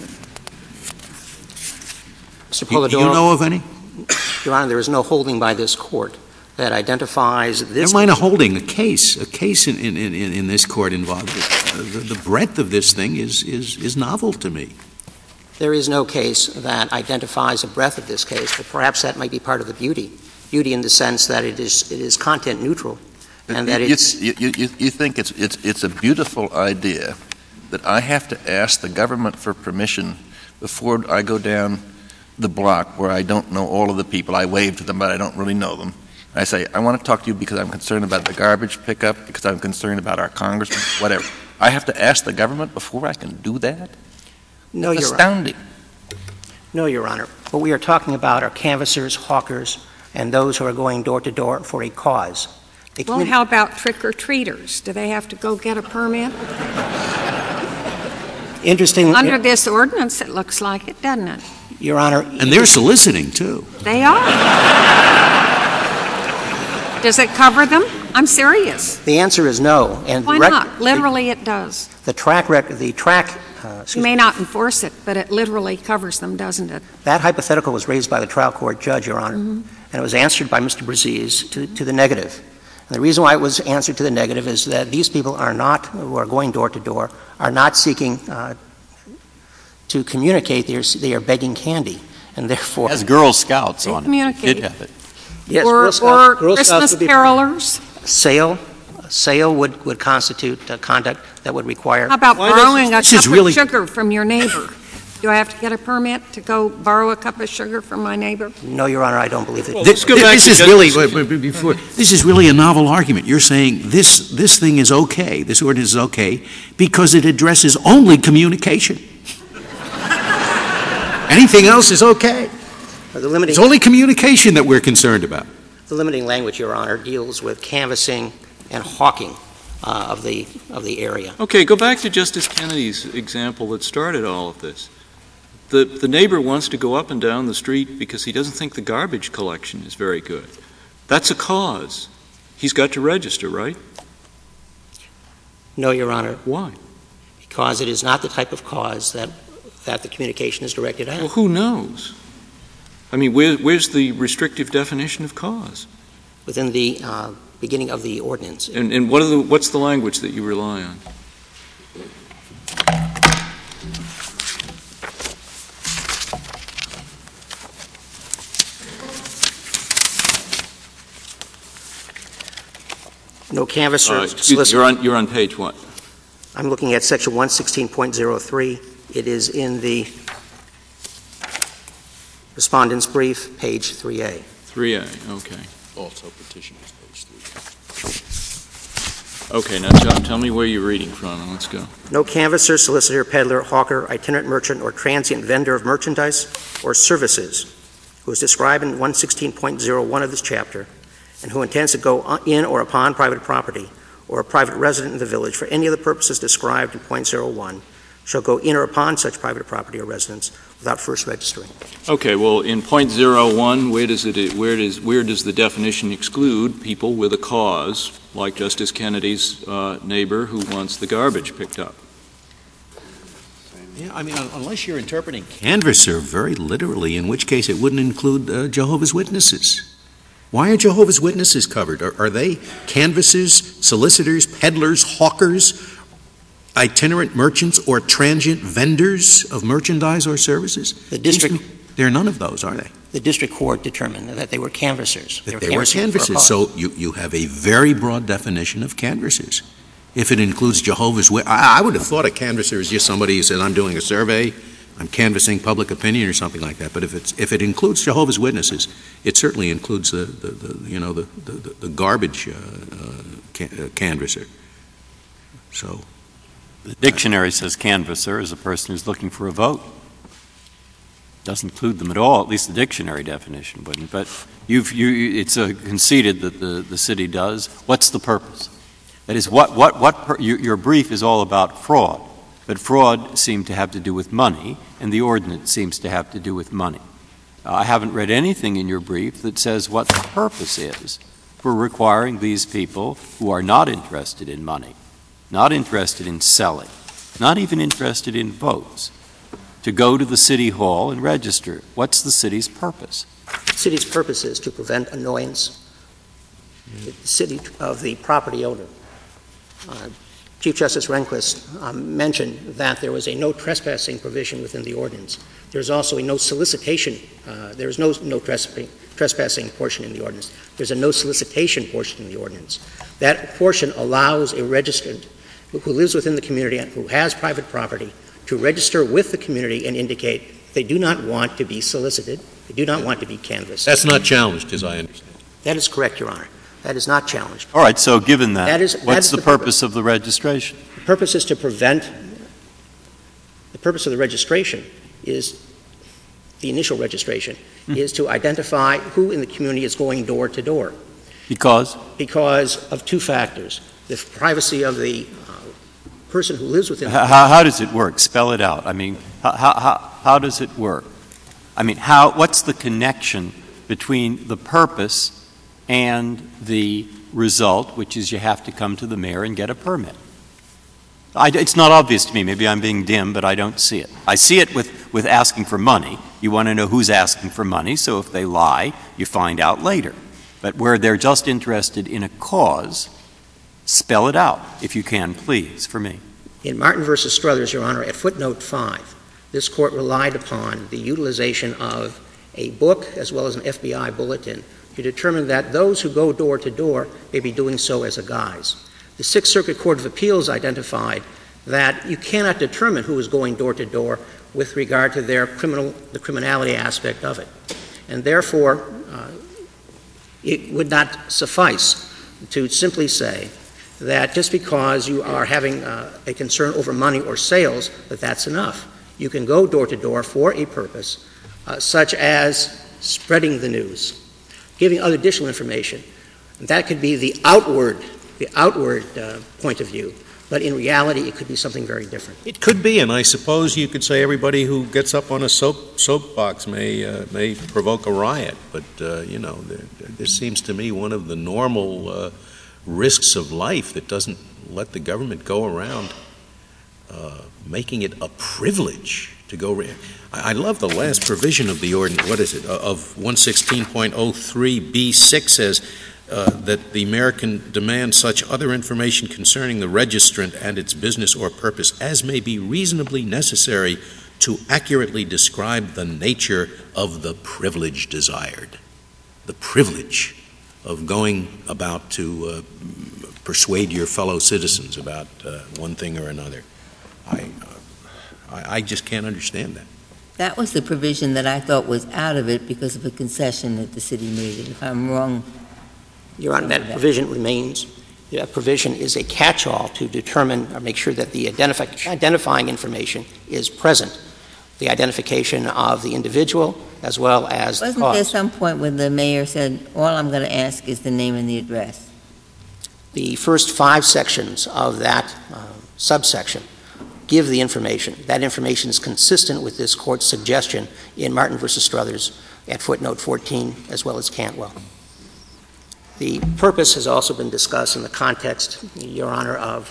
[SPEAKER 9] Mister
[SPEAKER 4] you,
[SPEAKER 9] Polidoro,
[SPEAKER 4] you know of any?
[SPEAKER 9] Your Honor, there is no holding by this Court that identifies this...
[SPEAKER 4] Never mind a holding, a case. A case in, in, in, in this Court involved. Uh, the, the breadth of this thing is, is, is novel to me.
[SPEAKER 9] There is no case that identifies the breadth of this case, but perhaps that might be part of the beauty. Beauty in the sense that it is it is content neutral, and that
[SPEAKER 3] you,
[SPEAKER 9] it's...
[SPEAKER 3] You, you, you think it's, it's, it's a beautiful idea that I have to ask the government for permission before I go down the block where I don't know all of the people. I wave to them, but I don't really know them. I say, I want to talk to you because I'm concerned about the garbage pickup, because I'm concerned about our congressman, whatever. I have to ask the government before I can do that?
[SPEAKER 9] No,
[SPEAKER 3] It's
[SPEAKER 9] Your Honor.
[SPEAKER 3] astounding.
[SPEAKER 9] No, Your Honor. What we are talking about are canvassers, hawkers, and those who are going door to door for a cause. They
[SPEAKER 8] Well,
[SPEAKER 9] communi-
[SPEAKER 8] how about trick-or-treaters? Do they have to go get a permit?
[SPEAKER 9] Interestingly,
[SPEAKER 8] Under this ordinance, it looks like it, doesn't it?
[SPEAKER 9] Your Honor,
[SPEAKER 4] And they're soliciting, too.
[SPEAKER 8] They are. Does it cover them? I'm serious.
[SPEAKER 9] the answer is no. And
[SPEAKER 8] Why
[SPEAKER 9] the rec-
[SPEAKER 8] not? Literally, it does.
[SPEAKER 9] The, the track record, the track, uh,
[SPEAKER 8] You
[SPEAKER 9] excuse
[SPEAKER 8] may
[SPEAKER 9] me,
[SPEAKER 8] not enforce it, but it literally covers them, doesn't it?
[SPEAKER 9] that hypothetical was raised by the trial court judge, Your Honor,
[SPEAKER 8] Mhm.
[SPEAKER 9] and it was answered by Mister Braziz to, to the negative. And the reason why it was answered to the negative is that these people are not, who are going door to door, are not seeking uh, to communicate. They are, they are begging candy, and therefore...
[SPEAKER 7] As Girl Scouts
[SPEAKER 8] They
[SPEAKER 7] on it.
[SPEAKER 8] communicate.
[SPEAKER 7] Did have it.
[SPEAKER 9] Yes,
[SPEAKER 8] Or,
[SPEAKER 9] Girl Scouts-
[SPEAKER 8] or
[SPEAKER 9] Girl Scouts
[SPEAKER 8] Christmas
[SPEAKER 9] would be-
[SPEAKER 8] carolers?
[SPEAKER 9] Sale, sale would, would constitute uh, conduct that would require...
[SPEAKER 8] How about
[SPEAKER 4] Why does
[SPEAKER 8] borrowing a
[SPEAKER 4] this- this is
[SPEAKER 8] cup
[SPEAKER 4] really-
[SPEAKER 8] of sugar from your neighbor? Do I have to get a permit to go borrow a cup of sugar from my neighbor?
[SPEAKER 9] No, Your Honor, I don't believe that.
[SPEAKER 5] Well,
[SPEAKER 10] This,
[SPEAKER 5] let's go back
[SPEAKER 10] this
[SPEAKER 5] to
[SPEAKER 10] is
[SPEAKER 5] Justice-
[SPEAKER 10] really wait, wait, wait, before this is really a novel argument. You're saying this this thing is okay. This ordinance is okay because it addresses only communication. Anything else is okay.
[SPEAKER 9] The limiting,
[SPEAKER 10] It's only communication that we're concerned about.
[SPEAKER 9] the limiting language, Your Honor, deals with canvassing and hawking uh, of the of the area.
[SPEAKER 5] Okay, go back to Justice Kennedy's example that started all of this. The, the neighbor wants to go up and down the street because he doesn't think the garbage collection is very good. That's a cause. He's got to register, right?
[SPEAKER 9] No, Your Honor,
[SPEAKER 5] Why?
[SPEAKER 9] because it is not the type of cause that, that the communication is directed at.
[SPEAKER 5] Well, who knows? I mean, where, where's the restrictive definition of cause?
[SPEAKER 9] Within the uh, beginning of the ordinance.
[SPEAKER 5] And, and what are the, what's the language that you rely on?
[SPEAKER 9] No canvasser,
[SPEAKER 5] Uh, excuse me, you're on, you're on page what?
[SPEAKER 9] I'm looking at section one sixteen point oh three. It is in the respondent's brief, page three A.
[SPEAKER 5] three A, okay.
[SPEAKER 4] Also petitioner's page three.
[SPEAKER 5] Okay, now tell, tell me where you're reading from, and let's go.
[SPEAKER 9] No canvasser, solicitor, peddler, hawker, itinerant merchant, or transient vendor of merchandise or services who is described in one sixteen point oh one of this chapter and who intends to go in or upon private property or a private resident in the village for any of the purposes described in point oh one shall go in or upon such private property or residence without first registering.
[SPEAKER 5] Okay, well, in point oh one, where does it, where does, where does the definition exclude people with a cause, like Justice Kennedy's uh, neighbor who wants the garbage picked up?
[SPEAKER 10] Yeah, I mean, un- unless you're interpreting canvasser very literally, in which case it wouldn't include uh, Jehovah's Witnesses. Why are Jehovah's Witnesses covered? Are, are they canvassers, solicitors, peddlers, hawkers, itinerant merchants, or transient vendors of merchandise or services?
[SPEAKER 9] The district,
[SPEAKER 10] They're none of those, are they?
[SPEAKER 9] the district court determined that they were canvassers.
[SPEAKER 10] That they were
[SPEAKER 9] canvassing for a
[SPEAKER 10] canvassers.
[SPEAKER 9] cause.
[SPEAKER 10] So you, you have a very broad definition of canvassers. If it includes Jehovah's Witnesses, I, I would have thought a canvasser is just somebody who said, I'm doing a survey, I'm canvassing public opinion or something like that. But if it's if it includes Jehovah's Witnesses, it certainly includes the, the, the you know the the, the garbage uh, uh, can, uh, canvasser. So
[SPEAKER 7] The dictionary says canvasser is a person who's looking for a vote. Doesn't include them at all, at least the dictionary definition wouldn't. But you've, you, it's a conceded that the, the city does. What's the purpose? That is, what, what, what per, your, your brief is all about fraud, but fraud seemed to have to do with money, and the ordinance seems to have to do with money. Uh, I haven't read anything in your brief that says what the purpose is for requiring these people who are not interested in money, not interested in selling, not even interested in votes, to go to the city hall and register. What's the city's purpose?
[SPEAKER 9] The city's purpose is to prevent annoyance the city of the property owner. Uh, Chief Justice Rehnquist um, mentioned that there was a no trespassing provision within the ordinance. There's also a no solicitation. Uh, there's no no trespassing, trespassing portion in the ordinance. There's a no solicitation portion in the ordinance. That portion allows a registrant who, who lives within the community and who has private property to register with the community and indicate they do not want to be solicited, they do not want to be canvassed.
[SPEAKER 10] that's not challenged, as I understand.
[SPEAKER 9] That is correct, Your Honor. That is not challenged.
[SPEAKER 7] All right, so given that,
[SPEAKER 9] That is- that
[SPEAKER 7] what's
[SPEAKER 9] is
[SPEAKER 7] the,
[SPEAKER 9] the
[SPEAKER 7] purpose of the registration?
[SPEAKER 9] The purpose is to prevent, the purpose of the registration is, the initial registration,
[SPEAKER 7] Hmm.
[SPEAKER 9] is to identify who in the community is going door to door
[SPEAKER 7] Because?
[SPEAKER 9] because of two factors. The privacy of the uh, person who lives within the
[SPEAKER 7] How, how does it work? Spell it out. I mean, how, how, how does it work? I mean, how, what's the connection between the purpose and the result, which is you have to come to the mayor and get a permit? I, it's not obvious to me. Maybe I'm being dim, but I don't see it. I see it with, with asking for money. You want to know who's asking for money, so if they lie, you find out later. But where they're just interested in a cause, spell it out, if you can, please, for me.
[SPEAKER 9] In Martin versus Struthers, Your Honor, at footnote five, this court relied upon the utilization of a book as well as an F B I bulletin to determine that those who go door to door may be doing so as a guise. The Sixth Circuit Court of Appeals identified that you cannot determine who is going door to door with regard to their criminal, the criminality aspect of it. And therefore, uh, it would not suffice to simply say that just because you are having uh, a concern over money or sales, that that's enough. You can go door to door for a purpose, uh, such as spreading the news, giving other additional information. And that could be the outward, the outward uh, point of view. But in reality, it could be something very different.
[SPEAKER 10] It could be, and I suppose you could say everybody who gets up on a soap soapbox may uh, may provoke a riot. But uh, you know, there, this seems to me one of the normal uh, risks of life that doesn't let the government go around uh, making it a privilege to go. Re- I, I love the last provision of the ordinance. What is it? Of one sixteen point oh three B six says. Uh, that the mayor can demand such other information concerning the registrant and its business or purpose as may be reasonably necessary to accurately describe the nature of the privilege desired. The privilege of going about to uh, persuade your fellow citizens about uh, one thing or another. I, uh, I, I just can't understand that.
[SPEAKER 6] That was the provision that I thought was out of it because of a concession that the city made. And if I'm wrong,
[SPEAKER 9] Your Honor, that provision remains. That provision is a catch-all to determine or make sure that the identifi- identifying information is present, the identification of the individual as well as
[SPEAKER 6] wasn't
[SPEAKER 9] the cause.
[SPEAKER 6] there some point when the mayor said, all I'm going to ask is the name and the address?
[SPEAKER 9] The first five sections of that uh, subsection give the information. That information is consistent with this court's suggestion in Martin versus Struthers at footnote fourteen as well as Cantwell. The purpose has also been discussed in the context, Your Honor, of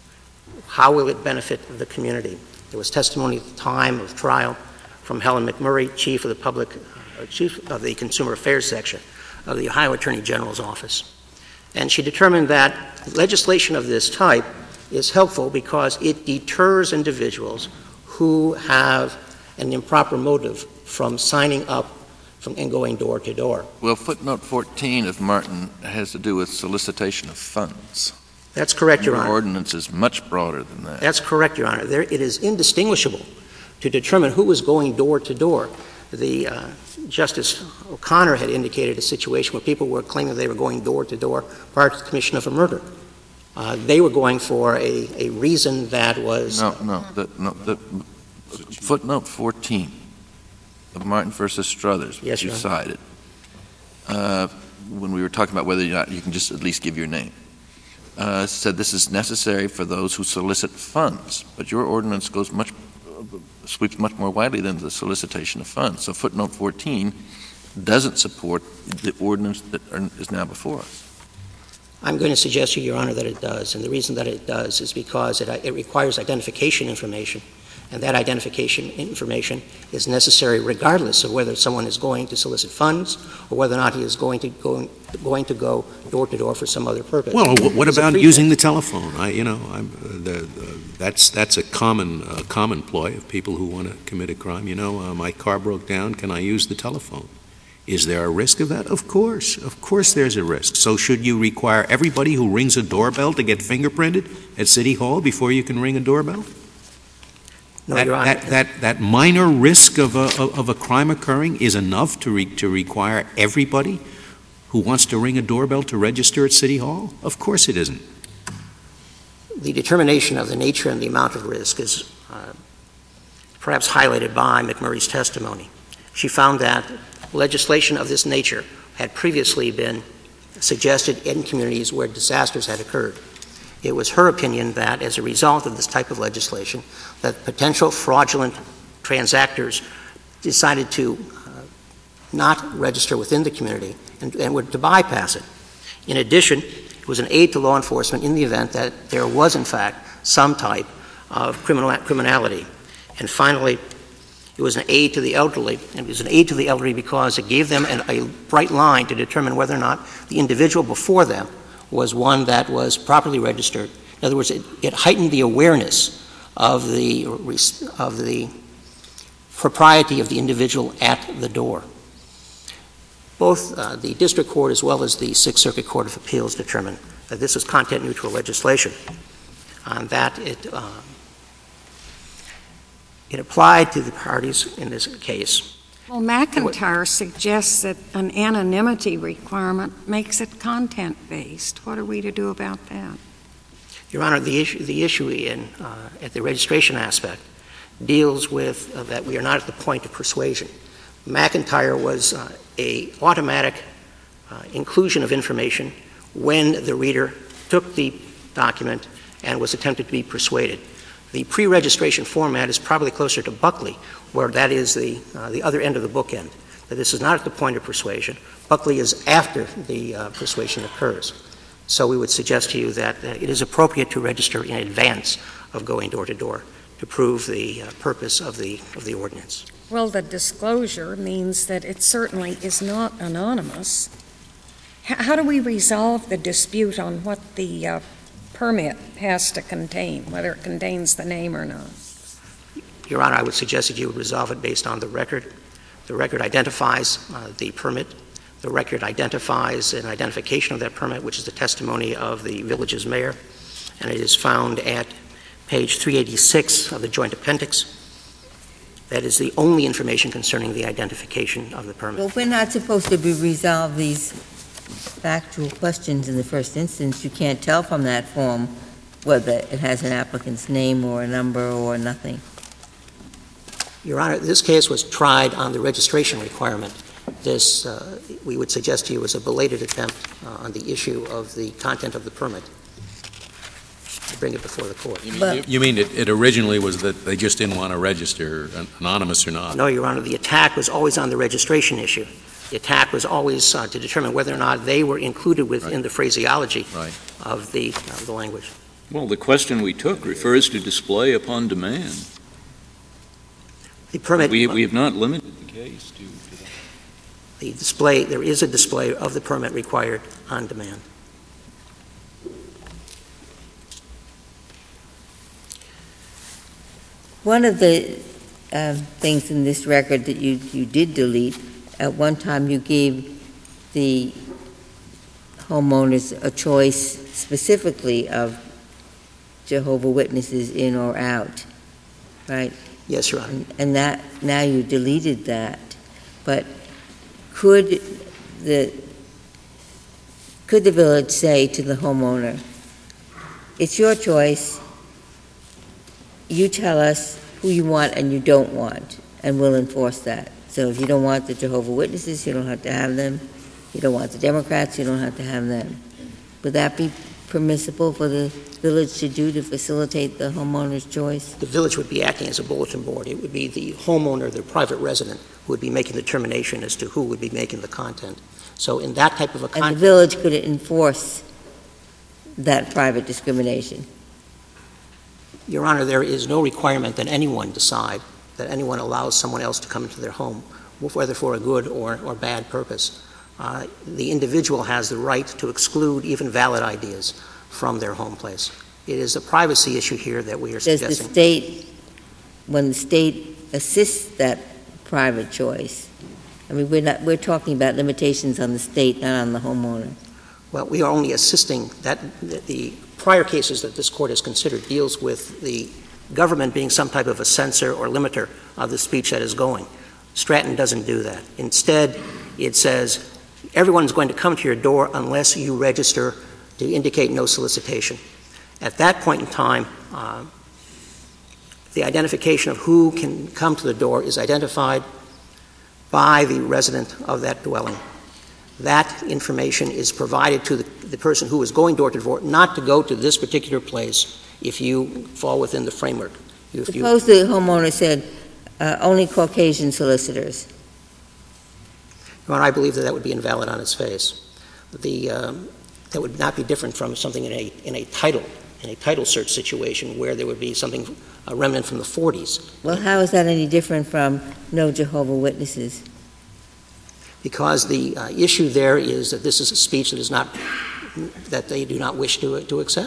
[SPEAKER 9] how will it benefit the community. There was testimony at the time of trial from Helen McMurray, Chief of the Public, uh, Chief of the Consumer Affairs Section of the Ohio Attorney General's Office. And she determined that legislation of this type is helpful because it deters individuals who have an improper motive from signing up from and going door to door.
[SPEAKER 3] Well, footnote fourteen of Martin has to do with solicitation of funds.
[SPEAKER 9] That's correct, Your Honor.
[SPEAKER 3] The ordinance is much broader than that.
[SPEAKER 9] That's correct, Your Honor. There, it is indistinguishable to determine who is going door to door. The uh, Justice O'Connor had indicated a situation where people were claiming they were going door to door prior to the commission of a murder. Uh, they were going for a, a reason that was...
[SPEAKER 3] No, no, the, no the, footnote fourteen of Martin versus Struthers, which
[SPEAKER 9] yes,
[SPEAKER 3] you
[SPEAKER 9] Your
[SPEAKER 3] cited, uh, when we were talking about whether or not you can just at least give your name, uh, said this is necessary for those who solicit funds. But your ordinance goes much, uh, sweeps much more widely than the solicitation of funds. So footnote fourteen doesn't support the ordinance that are, is now before us.
[SPEAKER 9] I'm going to suggest to you, Your Honor, that it does. And the reason that it does is because it, it requires identification information. And that identification information is necessary regardless of whether someone is going to solicit funds or whether or not he is going to go, going to go door to door for some other purpose.
[SPEAKER 10] Well, what it's about using the telephone? I, you know, I'm, uh, the, the, that's that's a common uh, common ploy of people who want to commit a crime. You know, uh, my car broke down. Can I use the telephone? Is there a risk of that? Of course. Of course there's a risk. So should you require everybody who rings a doorbell to get fingerprinted at City Hall before you can ring a doorbell?
[SPEAKER 9] No,
[SPEAKER 10] that,
[SPEAKER 9] Your Honor.
[SPEAKER 10] That, that, that minor risk of a, of a crime occurring is enough to, re, to require everybody who wants to ring a doorbell to register at City Hall? Of course it isn't.
[SPEAKER 9] The determination of the nature and the amount of risk is uh, perhaps highlighted by McMurray's testimony. She found that legislation of this nature had previously been suggested in communities where disasters had occurred. It was her opinion that as a result of this type of legislation, that potential fraudulent transactors decided to uh, not register within the community and, and were to bypass it. In addition, it was an aid to law enforcement in the event that there was, in fact, some type of criminal criminality. And finally, it was an aid to the elderly, and it was an aid to the elderly because it gave them an, a bright line to determine whether or not the individual before them was one that was properly registered. In other words, it, it heightened the awareness of the, of the propriety of the individual at the door. Both uh, the District Court as well as the Sixth Circuit Court of Appeals determined that this was content-neutral legislation, and that it, uh, It applied to the parties in this case.
[SPEAKER 8] Well, McIntyre suggests that an anonymity requirement makes it content-based. What are we to do about that?
[SPEAKER 9] Your Honor, the issue, the issue in, uh, at the registration aspect deals with uh, that we are not at the point of persuasion. McIntyre was uh, a automatic uh, inclusion of information when the reader took the document and was attempted to be persuaded. The pre-registration format is probably closer to Buckley, where that is the, uh, the other end of the bookend. That this is not at the point of persuasion. Buckley is after the uh, persuasion occurs. So we would suggest to you that uh, it is appropriate to register in advance of going door to door to prove the uh, purpose of the, of the ordinance.
[SPEAKER 8] Well, the disclosure means that it certainly is not anonymous. H- how do we resolve the dispute on what the uh, permit has to contain, whether it contains the name or not?
[SPEAKER 9] Your Honor, I would suggest that you would resolve it based on the record. The record identifies uh, the permit. The record identifies an identification of that permit, which is the testimony of the village's mayor, and it is found at page three eighty-six of the joint appendix. That is the only information concerning the identification of the permit.
[SPEAKER 6] Well, we're not supposed to be resolve these factual questions in the first instance. You can't tell from that form whether it has an applicant's name or a number or nothing.
[SPEAKER 9] Your Honor, this case was tried on the registration requirement. This, uh, we would suggest to you, was a belated attempt uh, on the issue of the content of the permit to bring it before the court.
[SPEAKER 10] You mean,
[SPEAKER 6] But-
[SPEAKER 10] you mean it, it originally was that they just didn't want to register, an- anonymous or not?
[SPEAKER 9] No, Your Honor, the attack was always on the registration issue. The attack was always uh, to determine whether or not they were included within
[SPEAKER 10] Right.
[SPEAKER 9] the phraseology
[SPEAKER 10] Right.
[SPEAKER 9] of the, of the language.
[SPEAKER 5] Well, the question we took refers to display upon demand.
[SPEAKER 9] The permit,
[SPEAKER 5] We, we have not limited the case to, to that.
[SPEAKER 9] the display, there is a display of the permit required on demand.
[SPEAKER 6] One of the uh, things in this record that you, you did delete, at one time you gave the homeowners a choice specifically of Jehovah's Witnesses in or out, right?
[SPEAKER 9] Yes, Your Honor.
[SPEAKER 6] And, and that, now you deleted that. But could the, could the village say to the homeowner, it's your choice, you tell us who you want and you don't want, and we'll enforce that. So if you don't want the Jehovah's Witnesses, you don't have to have them. You don't want the Democrats, you don't have to have them. Would that be permissible for the village to do to facilitate the homeowner's choice?
[SPEAKER 9] The village would be acting as a bulletin board. It would be the homeowner, the private resident, who would be making the determination as to who would be making the content. So in that type of a
[SPEAKER 6] And the
[SPEAKER 9] content,
[SPEAKER 6] village could enforce that private discrimination?
[SPEAKER 9] Your Honor, there is no requirement that anyone decide, that anyone allows someone else to come into their home, whether for a good or, or bad purpose. Uh, the individual has the right to exclude even valid ideas from their home place. It is a privacy issue here that we are
[SPEAKER 6] Does the
[SPEAKER 9] suggesting.
[SPEAKER 6] state, when the state assists that private choice, I mean, we're not, we're talking about limitations on the state, not on the homeowner.
[SPEAKER 9] Well, we are only assisting that the, the prior cases that this court has considered deals with the government being some type of a censor or limiter of the speech that is going. Stratton doesn't do that. Instead, it says everyone's going to come to your door unless you register to indicate no solicitation. At that point in time, uh, the identification of who can come to the door is identified by the resident of that dwelling. That information is provided to the, the person who is going door to door, not to go to this particular place if you fall within the framework. If you,
[SPEAKER 6] Suppose the homeowner said, uh, only Caucasian solicitors.
[SPEAKER 9] Your Honor, I believe that that would be invalid on its face. The, um, that would not be different from something in a, in a title, in a title search situation where there would be something, a remnant from the forties.
[SPEAKER 6] Well, how is that any different from no Jehovah's Witnesses?
[SPEAKER 9] Because the uh, issue there is that this is a speech that is not, that they do not wish to, to accept.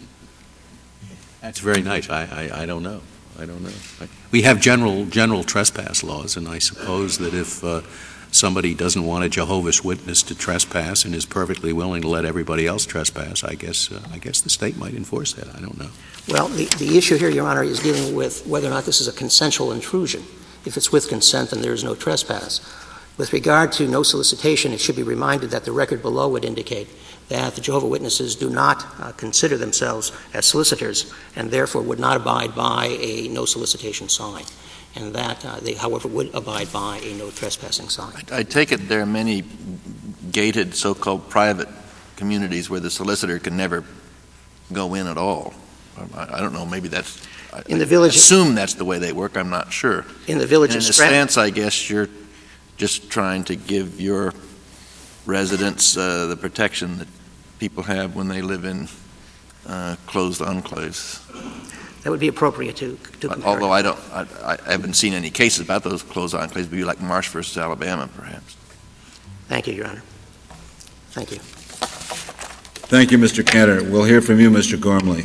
[SPEAKER 10] That's very nice. I, I, I don't know. I don't know. I, we have general general trespass laws, and I suppose that if uh, somebody doesn't want a Jehovah's Witness to trespass and is perfectly willing to let everybody else trespass, I guess uh, I guess the state might enforce that. I don't know.
[SPEAKER 9] Well, the, the issue here, Your Honor, is dealing with whether or not this is a consensual intrusion. If it's with consent, then there is no trespass. With regard to no solicitation, it should be reminded that the record below would indicate that the Jehovah's Witnesses do not uh, consider themselves as solicitors and therefore would not abide by a no solicitation sign, and that uh, they, however, would abide by a no trespassing sign.
[SPEAKER 3] I, I take it there are many gated so-called private communities where the solicitor can never go in at all. I, I don't know, maybe that's
[SPEAKER 9] in the village.
[SPEAKER 3] I assume that's the way they work, I'm not sure.
[SPEAKER 9] In the village
[SPEAKER 3] and
[SPEAKER 9] of
[SPEAKER 3] in a
[SPEAKER 9] Stratton,
[SPEAKER 3] sense, I guess you're just trying to give your residents uh, the protection that people have when they live in uh, closed enclaves.
[SPEAKER 9] that would be appropriate to, to compare.
[SPEAKER 3] Although I don't, I, I haven't seen any cases about those closed enclaves, but be like Marsh versus Alabama, perhaps.
[SPEAKER 9] Thank you, Your Honor. Thank you.
[SPEAKER 1] Thank you, Mister Cantor. We'll hear from you, Mister Gormley.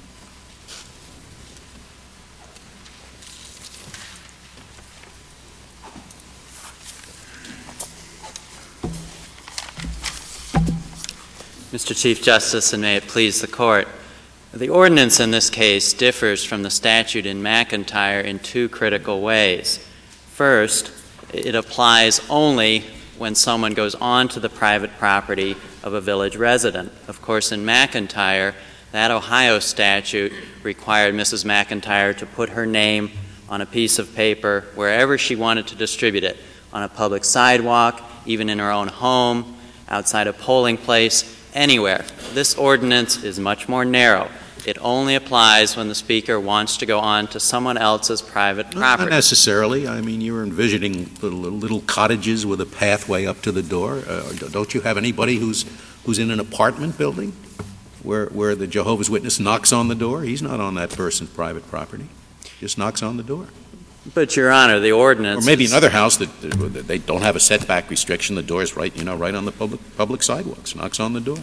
[SPEAKER 11] Mister Chief Justice, and may it please the Court, the ordinance in this case differs from the statute in McIntyre in two critical ways. First, it applies only when someone goes onto the private property of a village resident. Of course, in McIntyre, that Ohio statute required Missus McIntyre to put her name on a piece of paper wherever she wanted to distribute it, on a public sidewalk, even in her own home, outside a polling place, anywhere. This ordinance is much more narrow. It only applies when the speaker wants to go on to someone else's private property.
[SPEAKER 10] Not necessarily. I mean, you're envisioning little, little cottages with a pathway up to the door. Uh, don't you have anybody who's who's in an apartment building where where the Jehovah's Witness knocks on the door? He's not on that person's private property. Just knocks on the door.
[SPEAKER 11] But, Your Honor, the ordinance...
[SPEAKER 10] Or maybe
[SPEAKER 11] is,
[SPEAKER 10] another house that, that they don't have a setback restriction. The door's right, you know, right on the public public sidewalks. Knocks on the door.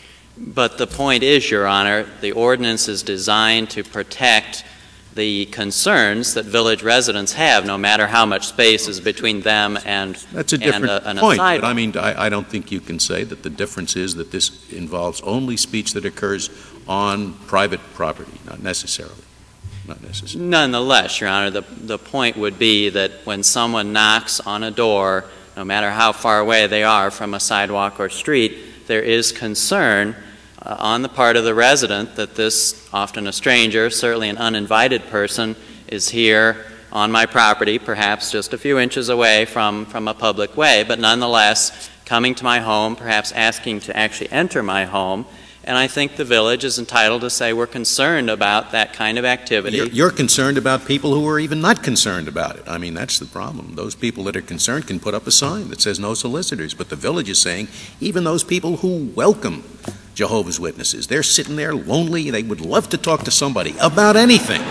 [SPEAKER 11] But the point is, Your Honor, the ordinance is designed to protect the concerns that village residents have, no matter how much space is between them and
[SPEAKER 10] That's a different
[SPEAKER 11] and a, and a
[SPEAKER 10] point,
[SPEAKER 11] sidewalk.
[SPEAKER 10] but I mean, I, I don't think you can say that the difference is that this involves only speech that occurs on private property, not necessarily. Not necessarily.
[SPEAKER 11] Nonetheless, Your Honor, the, the point would be that when someone knocks on a door, no matter how far away they are from a sidewalk or street, there is concern uh, on the part of the resident that this, often a stranger, certainly an uninvited person, is here on my property, perhaps just a few inches away from, from a public way, but nonetheless coming to my home, perhaps asking to actually enter my home. And I think the village is entitled to say we're concerned about that kind of activity.
[SPEAKER 10] You're, you're concerned about people who are even not concerned about it. I mean, that's the problem. Those people that are concerned can put up a sign that says no solicitors. But the village is saying even those people who welcome Jehovah's Witnesses, they're sitting there lonely. They would love to talk to somebody about anything.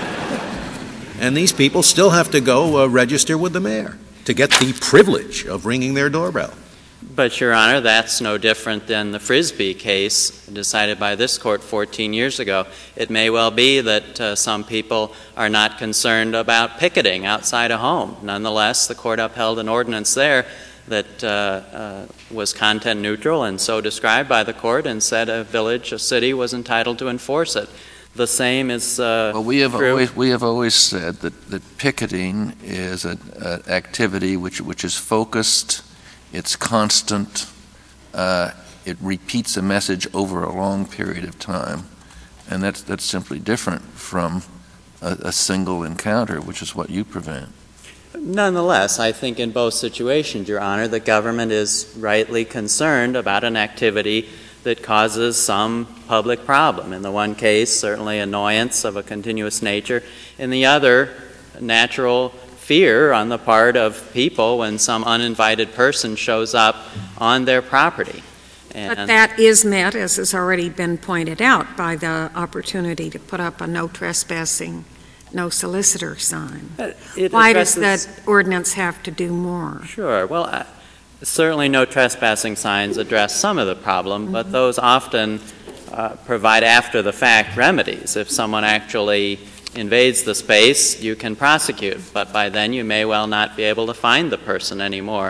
[SPEAKER 10] And these people still have to go uh, register with the mayor to get the privilege of ringing their doorbell.
[SPEAKER 11] But, Your Honor, that's no different than the Frisbee case decided by this court fourteen years ago. It may well be that uh, some people are not concerned about picketing outside a home. Nonetheless, the court upheld an ordinance there that uh, uh, was content neutral and so described by the court and said a village, a city, was entitled to enforce it. The same is uh,
[SPEAKER 3] well, we have
[SPEAKER 11] true.
[SPEAKER 3] always we have always said that, that picketing is an activity which which is focused. It's constant. Uh, it repeats a message over a long period of time, and that's that's simply different from a, a single encounter, which is what you prevent.
[SPEAKER 11] Nonetheless, I think in both situations, Your Honor, the government is rightly concerned about an activity that causes some public problem. In the one case, certainly annoyance of a continuous nature. In the other, natural fear on the part of people when some uninvited person shows up on their property. And
[SPEAKER 8] but that is met, as has already been pointed out, by the opportunity to put up a no trespassing, no solicitor sign.
[SPEAKER 11] it
[SPEAKER 8] Why does
[SPEAKER 11] addresses-
[SPEAKER 8] that ordinance have to do more?
[SPEAKER 11] Sure. Well, uh, certainly no trespassing signs address some of the problem, mm-hmm. but those often uh, provide after-the-fact remedies. If someone actually invades the space, you can prosecute, but by then you may well not be able to find the person anymore.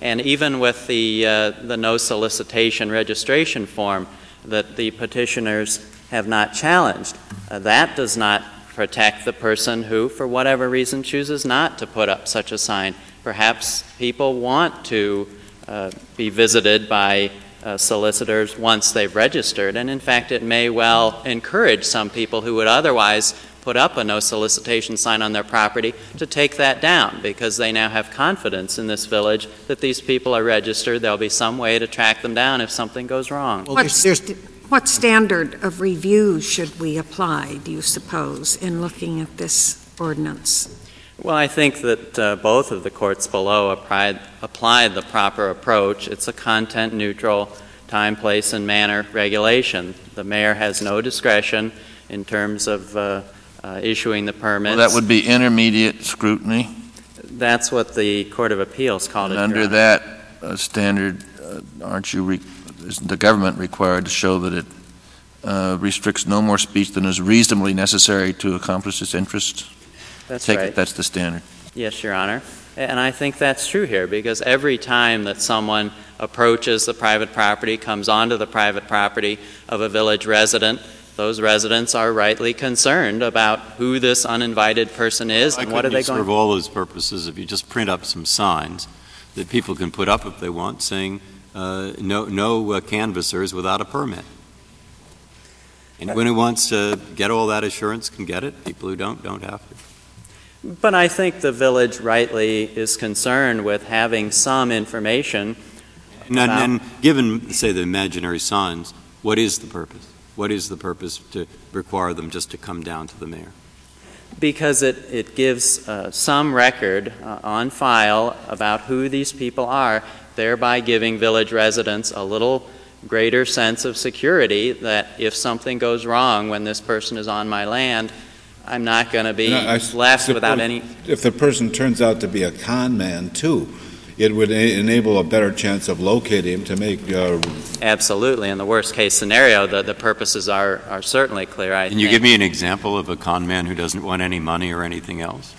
[SPEAKER 11] And even with the, uh, the no solicitation registration form that the petitioners have not challenged, uh, that does not protect the person who, for whatever reason, chooses not to put up such a sign. Perhaps people want to uh, be visited by uh, solicitors once they've registered, and in fact it may well encourage some people who would otherwise put up a no solicitation sign on their property to take that down, because they now have confidence in this village that these people are registered. There'll be some way to track them down if something goes wrong.
[SPEAKER 8] Well, there's, there's What standard of review should we apply, do you suppose, in looking at this ordinance?
[SPEAKER 11] Well, I think that uh, both of the courts below applied, applied the proper approach. It's a content-neutral time, place, and manner regulation. The mayor has no discretion in terms of uh, uh, issuing the permits.
[SPEAKER 3] Well, that would be intermediate scrutiny.
[SPEAKER 11] That's what the Court of Appeals called
[SPEAKER 3] and
[SPEAKER 11] it.
[SPEAKER 3] Under that uh, standard, uh, aren't you, re- isn't the government required to show that it uh, restricts no more speech than is reasonably necessary to accomplish its interest?
[SPEAKER 11] That's
[SPEAKER 3] Take
[SPEAKER 11] right.
[SPEAKER 3] it that's the standard.
[SPEAKER 11] Yes, Your Honor. And I think that's true here, because every time that someone approaches the private property, comes onto the private property of a village resident, those residents are rightly concerned about who this uninvited person is and what are they going to do.
[SPEAKER 7] serve all those purposes if you just print up some signs that people can put up if they want, saying uh, no, no uh, canvassers without a permit. Anyone who wants to get all that assurance can get it. People who don't, don't have to.
[SPEAKER 11] But I think the village rightly is concerned with having some information.
[SPEAKER 7] And, and given, say, the imaginary signs, what is the purpose? What is the purpose to require them just to come down to the mayor?
[SPEAKER 11] Because it, it gives uh, some record uh, on file about who these people are, thereby giving village residents a little greater sense of security that if something goes wrong when this person is on my land, I'm not going to be
[SPEAKER 1] You know, I
[SPEAKER 11] left
[SPEAKER 1] suppose
[SPEAKER 11] without any...
[SPEAKER 1] If the person turns out to be a con man, too, it would a- enable a better chance of locating him to make... Uh,
[SPEAKER 11] Absolutely. In the worst-case scenario, the, the purposes are, are certainly clear, I
[SPEAKER 7] Can you
[SPEAKER 11] think.
[SPEAKER 7] give me an example of a con man who doesn't want any money or anything else?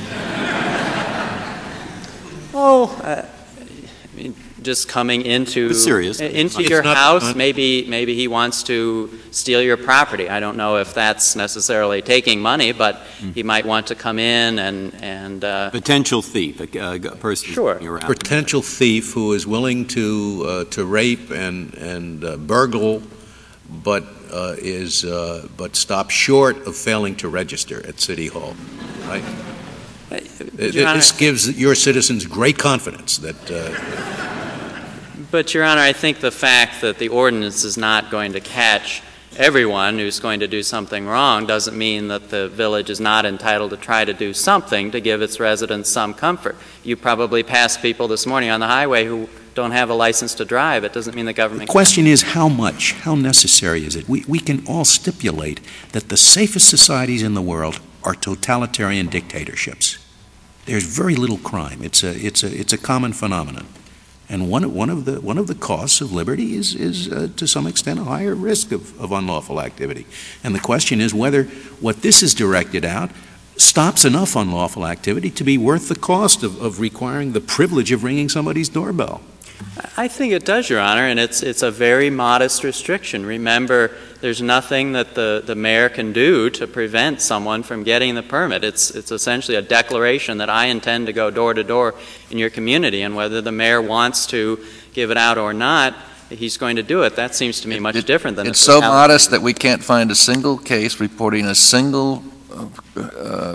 [SPEAKER 11] Oh, uh, I mean, just coming into
[SPEAKER 7] It's serious.
[SPEAKER 11] into
[SPEAKER 4] It's
[SPEAKER 11] your
[SPEAKER 4] not-
[SPEAKER 11] house, maybe maybe he wants to steal your property. I don't know if that's necessarily taking money, but
[SPEAKER 7] Mm.
[SPEAKER 11] he might want to come in and and uh,
[SPEAKER 7] Potential thief, a, a person
[SPEAKER 11] Sure.
[SPEAKER 7] walking around.
[SPEAKER 4] Potential thief who is willing to uh, to rape and and uh, burgle, but uh, is uh, but stops short of failing to register at City Hall. Right. Th-
[SPEAKER 11] Your Honor,
[SPEAKER 4] This gives your citizens great confidence that. Uh,
[SPEAKER 11] But, Your Honor, I think the fact that the ordinance is not going to catch everyone who's going to do something wrong doesn't mean that the village is not entitled to try to do something to give its residents some comfort. You probably passed people this morning on the highway who don't have a license to drive. It doesn't mean the government...
[SPEAKER 10] The question is how much, how necessary is it? We, we can all stipulate that the safest societies in the world are totalitarian dictatorships. There's very little crime. It's a, it's a, it's a common phenomenon. And one of, one of the one of the costs of liberty is is uh, to some extent a higher risk of, of unlawful activity. And the question is whether what this is directed out stops enough unlawful activity to be worth the cost of, of requiring the privilege of ringing somebody's doorbell.
[SPEAKER 11] I think it does, Your Honor, and it's it's a very modest restriction. Remember, there's nothing that the, the mayor can do to prevent someone from getting the permit. It's it's essentially a declaration that I intend to go door to door in your community, and whether the mayor wants to give it out or not, he's going to do it. That seems to me much
[SPEAKER 3] It-
[SPEAKER 11] different than...
[SPEAKER 3] It's
[SPEAKER 11] a
[SPEAKER 3] so
[SPEAKER 11] totality.
[SPEAKER 3] modest that we can't find a single case reporting a single uh, uh,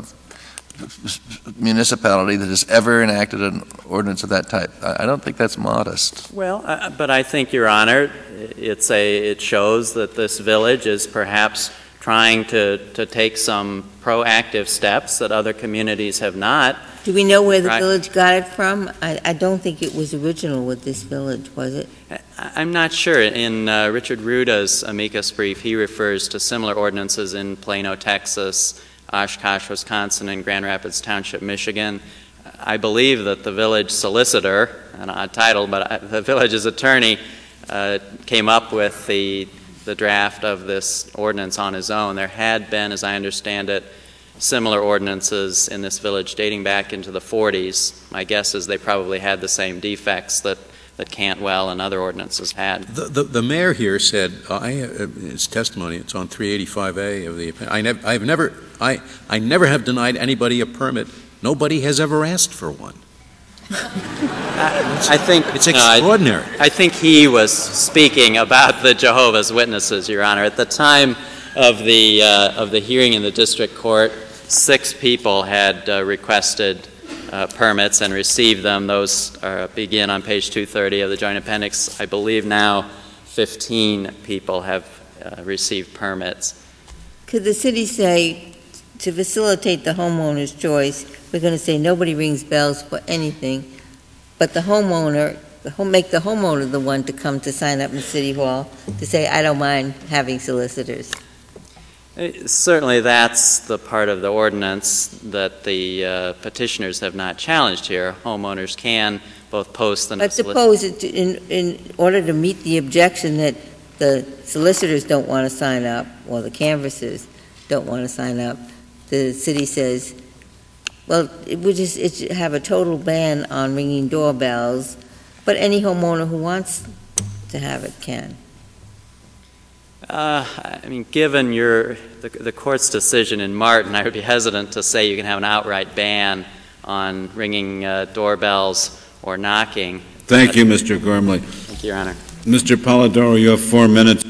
[SPEAKER 3] municipality that has ever enacted an ordinance of that type. I I don't think that's modest.
[SPEAKER 11] Well, uh, but I think, Your Honor, it's a, it shows that this village is perhaps trying to, to take some proactive steps that other communities have not.
[SPEAKER 6] Do we know where the
[SPEAKER 11] Right.
[SPEAKER 6] village got it from? I, I don't think it was original with this village, was it?
[SPEAKER 11] I- I'm not sure. In uh, Richard Ruda's amicus brief, he refers to similar ordinances in Plano, Texas, Oshkosh, Wisconsin, and Grand Rapids Township, Michigan. I believe that the village solicitor, an odd title, but I, the village's attorney uh, came up with the the draft of this ordinance on his own. There had been, as I understand it, similar ordinances in this village dating back into the forties. My guess is they probably had the same defects that, that Cantwell and other ordinances had.
[SPEAKER 4] The, the, the mayor here said, uh, I, uh, his testimony, it's on three eighty-five A of the, I nev- I've never, I, I never have denied anybody a permit. Nobody has ever asked for one.
[SPEAKER 11] I think
[SPEAKER 4] it's extraordinary.
[SPEAKER 11] No, I, I think he was speaking about the Jehovah's Witnesses, Your Honor. At the time of the uh, of the hearing in the district court, six people had uh, requested uh, permits and received them. Those are, begin on page two thirty of the Joint Appendix. I believe now fifteen people have uh, received permits.
[SPEAKER 6] Could the city say, to facilitate the homeowner's choice, we're going to say nobody rings bells for anything, but the homeowner, the home, make the homeowner the one to come to sign up in City Hall to say, I don't mind having solicitors?
[SPEAKER 11] Certainly that's the part of the ordinance that the uh, petitioners have not challenged here. Homeowners can both post and...
[SPEAKER 6] But suppose it, in, in order to meet the objection that the solicitors don't want to sign up, or the canvassers don't want to sign up, the city says, well, it would just it should have a total ban on ringing doorbells, but any homeowner who wants to have it can.
[SPEAKER 11] Uh, I mean, given your the, the court's decision in Martin, I would be hesitant to say you can have an outright ban on ringing uh, doorbells or knocking.
[SPEAKER 1] Thank
[SPEAKER 11] but,
[SPEAKER 1] you, Mister Gormley.
[SPEAKER 11] Thank you, Your Honor.
[SPEAKER 1] Mister Polidoro, you have four minutes.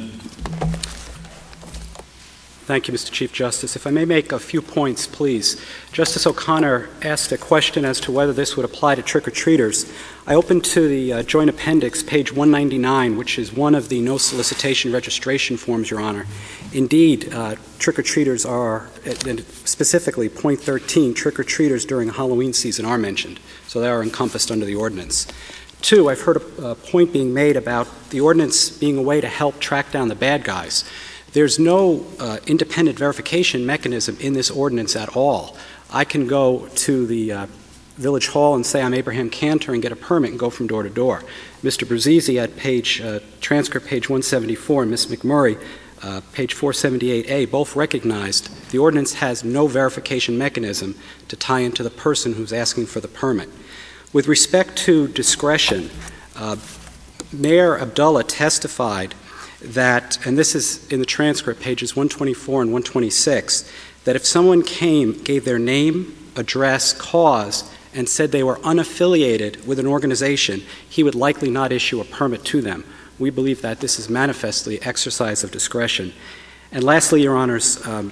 [SPEAKER 2] Thank you, Mister Chief Justice. If I may make a few points, please. Justice O'Connor asked a question as to whether this would apply to trick-or-treaters. I opened to the uh, Joint Appendix, page one ninety-nine, which is one of the no solicitation registration forms, Your Honor. Indeed, uh, trick-or-treaters are, and specifically point thirteen, trick-or-treaters during Halloween season are mentioned, so they are encompassed under the ordinance. Two, I've heard a, a point being made about the ordinance being a way to help track down the bad guys. There's no uh, independent verification mechanism in this ordinance at all. I can go to the uh, Village Hall and say I'm Abraham Cantor and get a permit and go from door to door. Mister Bruzzese at page, uh, transcript page one seventy-four, and Miz McMurray, uh, page four seventy-eight A, both recognized the ordinance has no verification mechanism to tie into the person who's asking for the permit. With respect to discretion, uh, Mayor Abdullah testified that, and this is in the transcript, pages one twenty-four and one twenty-six, that if someone came, gave their name, address, cause, and said they were unaffiliated with an organization, he would likely not issue a permit to them. We believe that this is manifestly exercise of discretion. And lastly, Your Honors, um,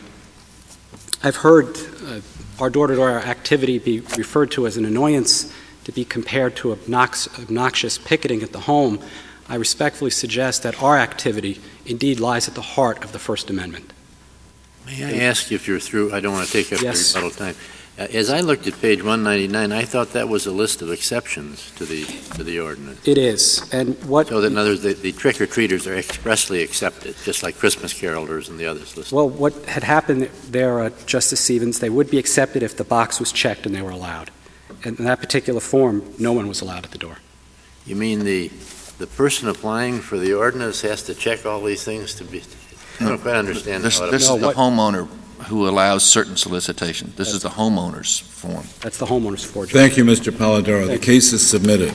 [SPEAKER 2] I've heard uh, our door-to-door activity be referred to as an annoyance, to be compared to obnox- obnoxious picketing at the home. I respectfully suggest that our activity indeed lies at the heart of the First Amendment.
[SPEAKER 12] May I ask you if you're through? I don't want to take up
[SPEAKER 2] yes.
[SPEAKER 12] your rebuttal time. Uh, as I looked at page one ninety-nine, I thought that was a list of exceptions to the to the ordinance.
[SPEAKER 2] It is. And what
[SPEAKER 12] so that in other words, the, the trick-or-treaters are expressly accepted, just like Christmas carolers and the others listed.
[SPEAKER 2] Well, what had happened there, uh, Justice Stevens, they would be accepted if the box was checked and they were allowed. And in that particular form, no one was allowed at the door.
[SPEAKER 12] You mean the the person applying for the ordinance has to check all these things to be... I don't quite understand
[SPEAKER 3] This,
[SPEAKER 12] how it
[SPEAKER 3] this
[SPEAKER 2] No,
[SPEAKER 3] is the
[SPEAKER 2] what-
[SPEAKER 3] homeowner who allows certain solicitation. This is the homeowner's form.
[SPEAKER 2] That's the homeowner's forgery.
[SPEAKER 1] Thank you, Mister Polidoro. The case is submitted.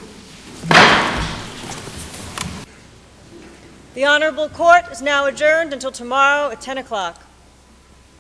[SPEAKER 13] The Honorable Court is now adjourned until tomorrow at ten o'clock.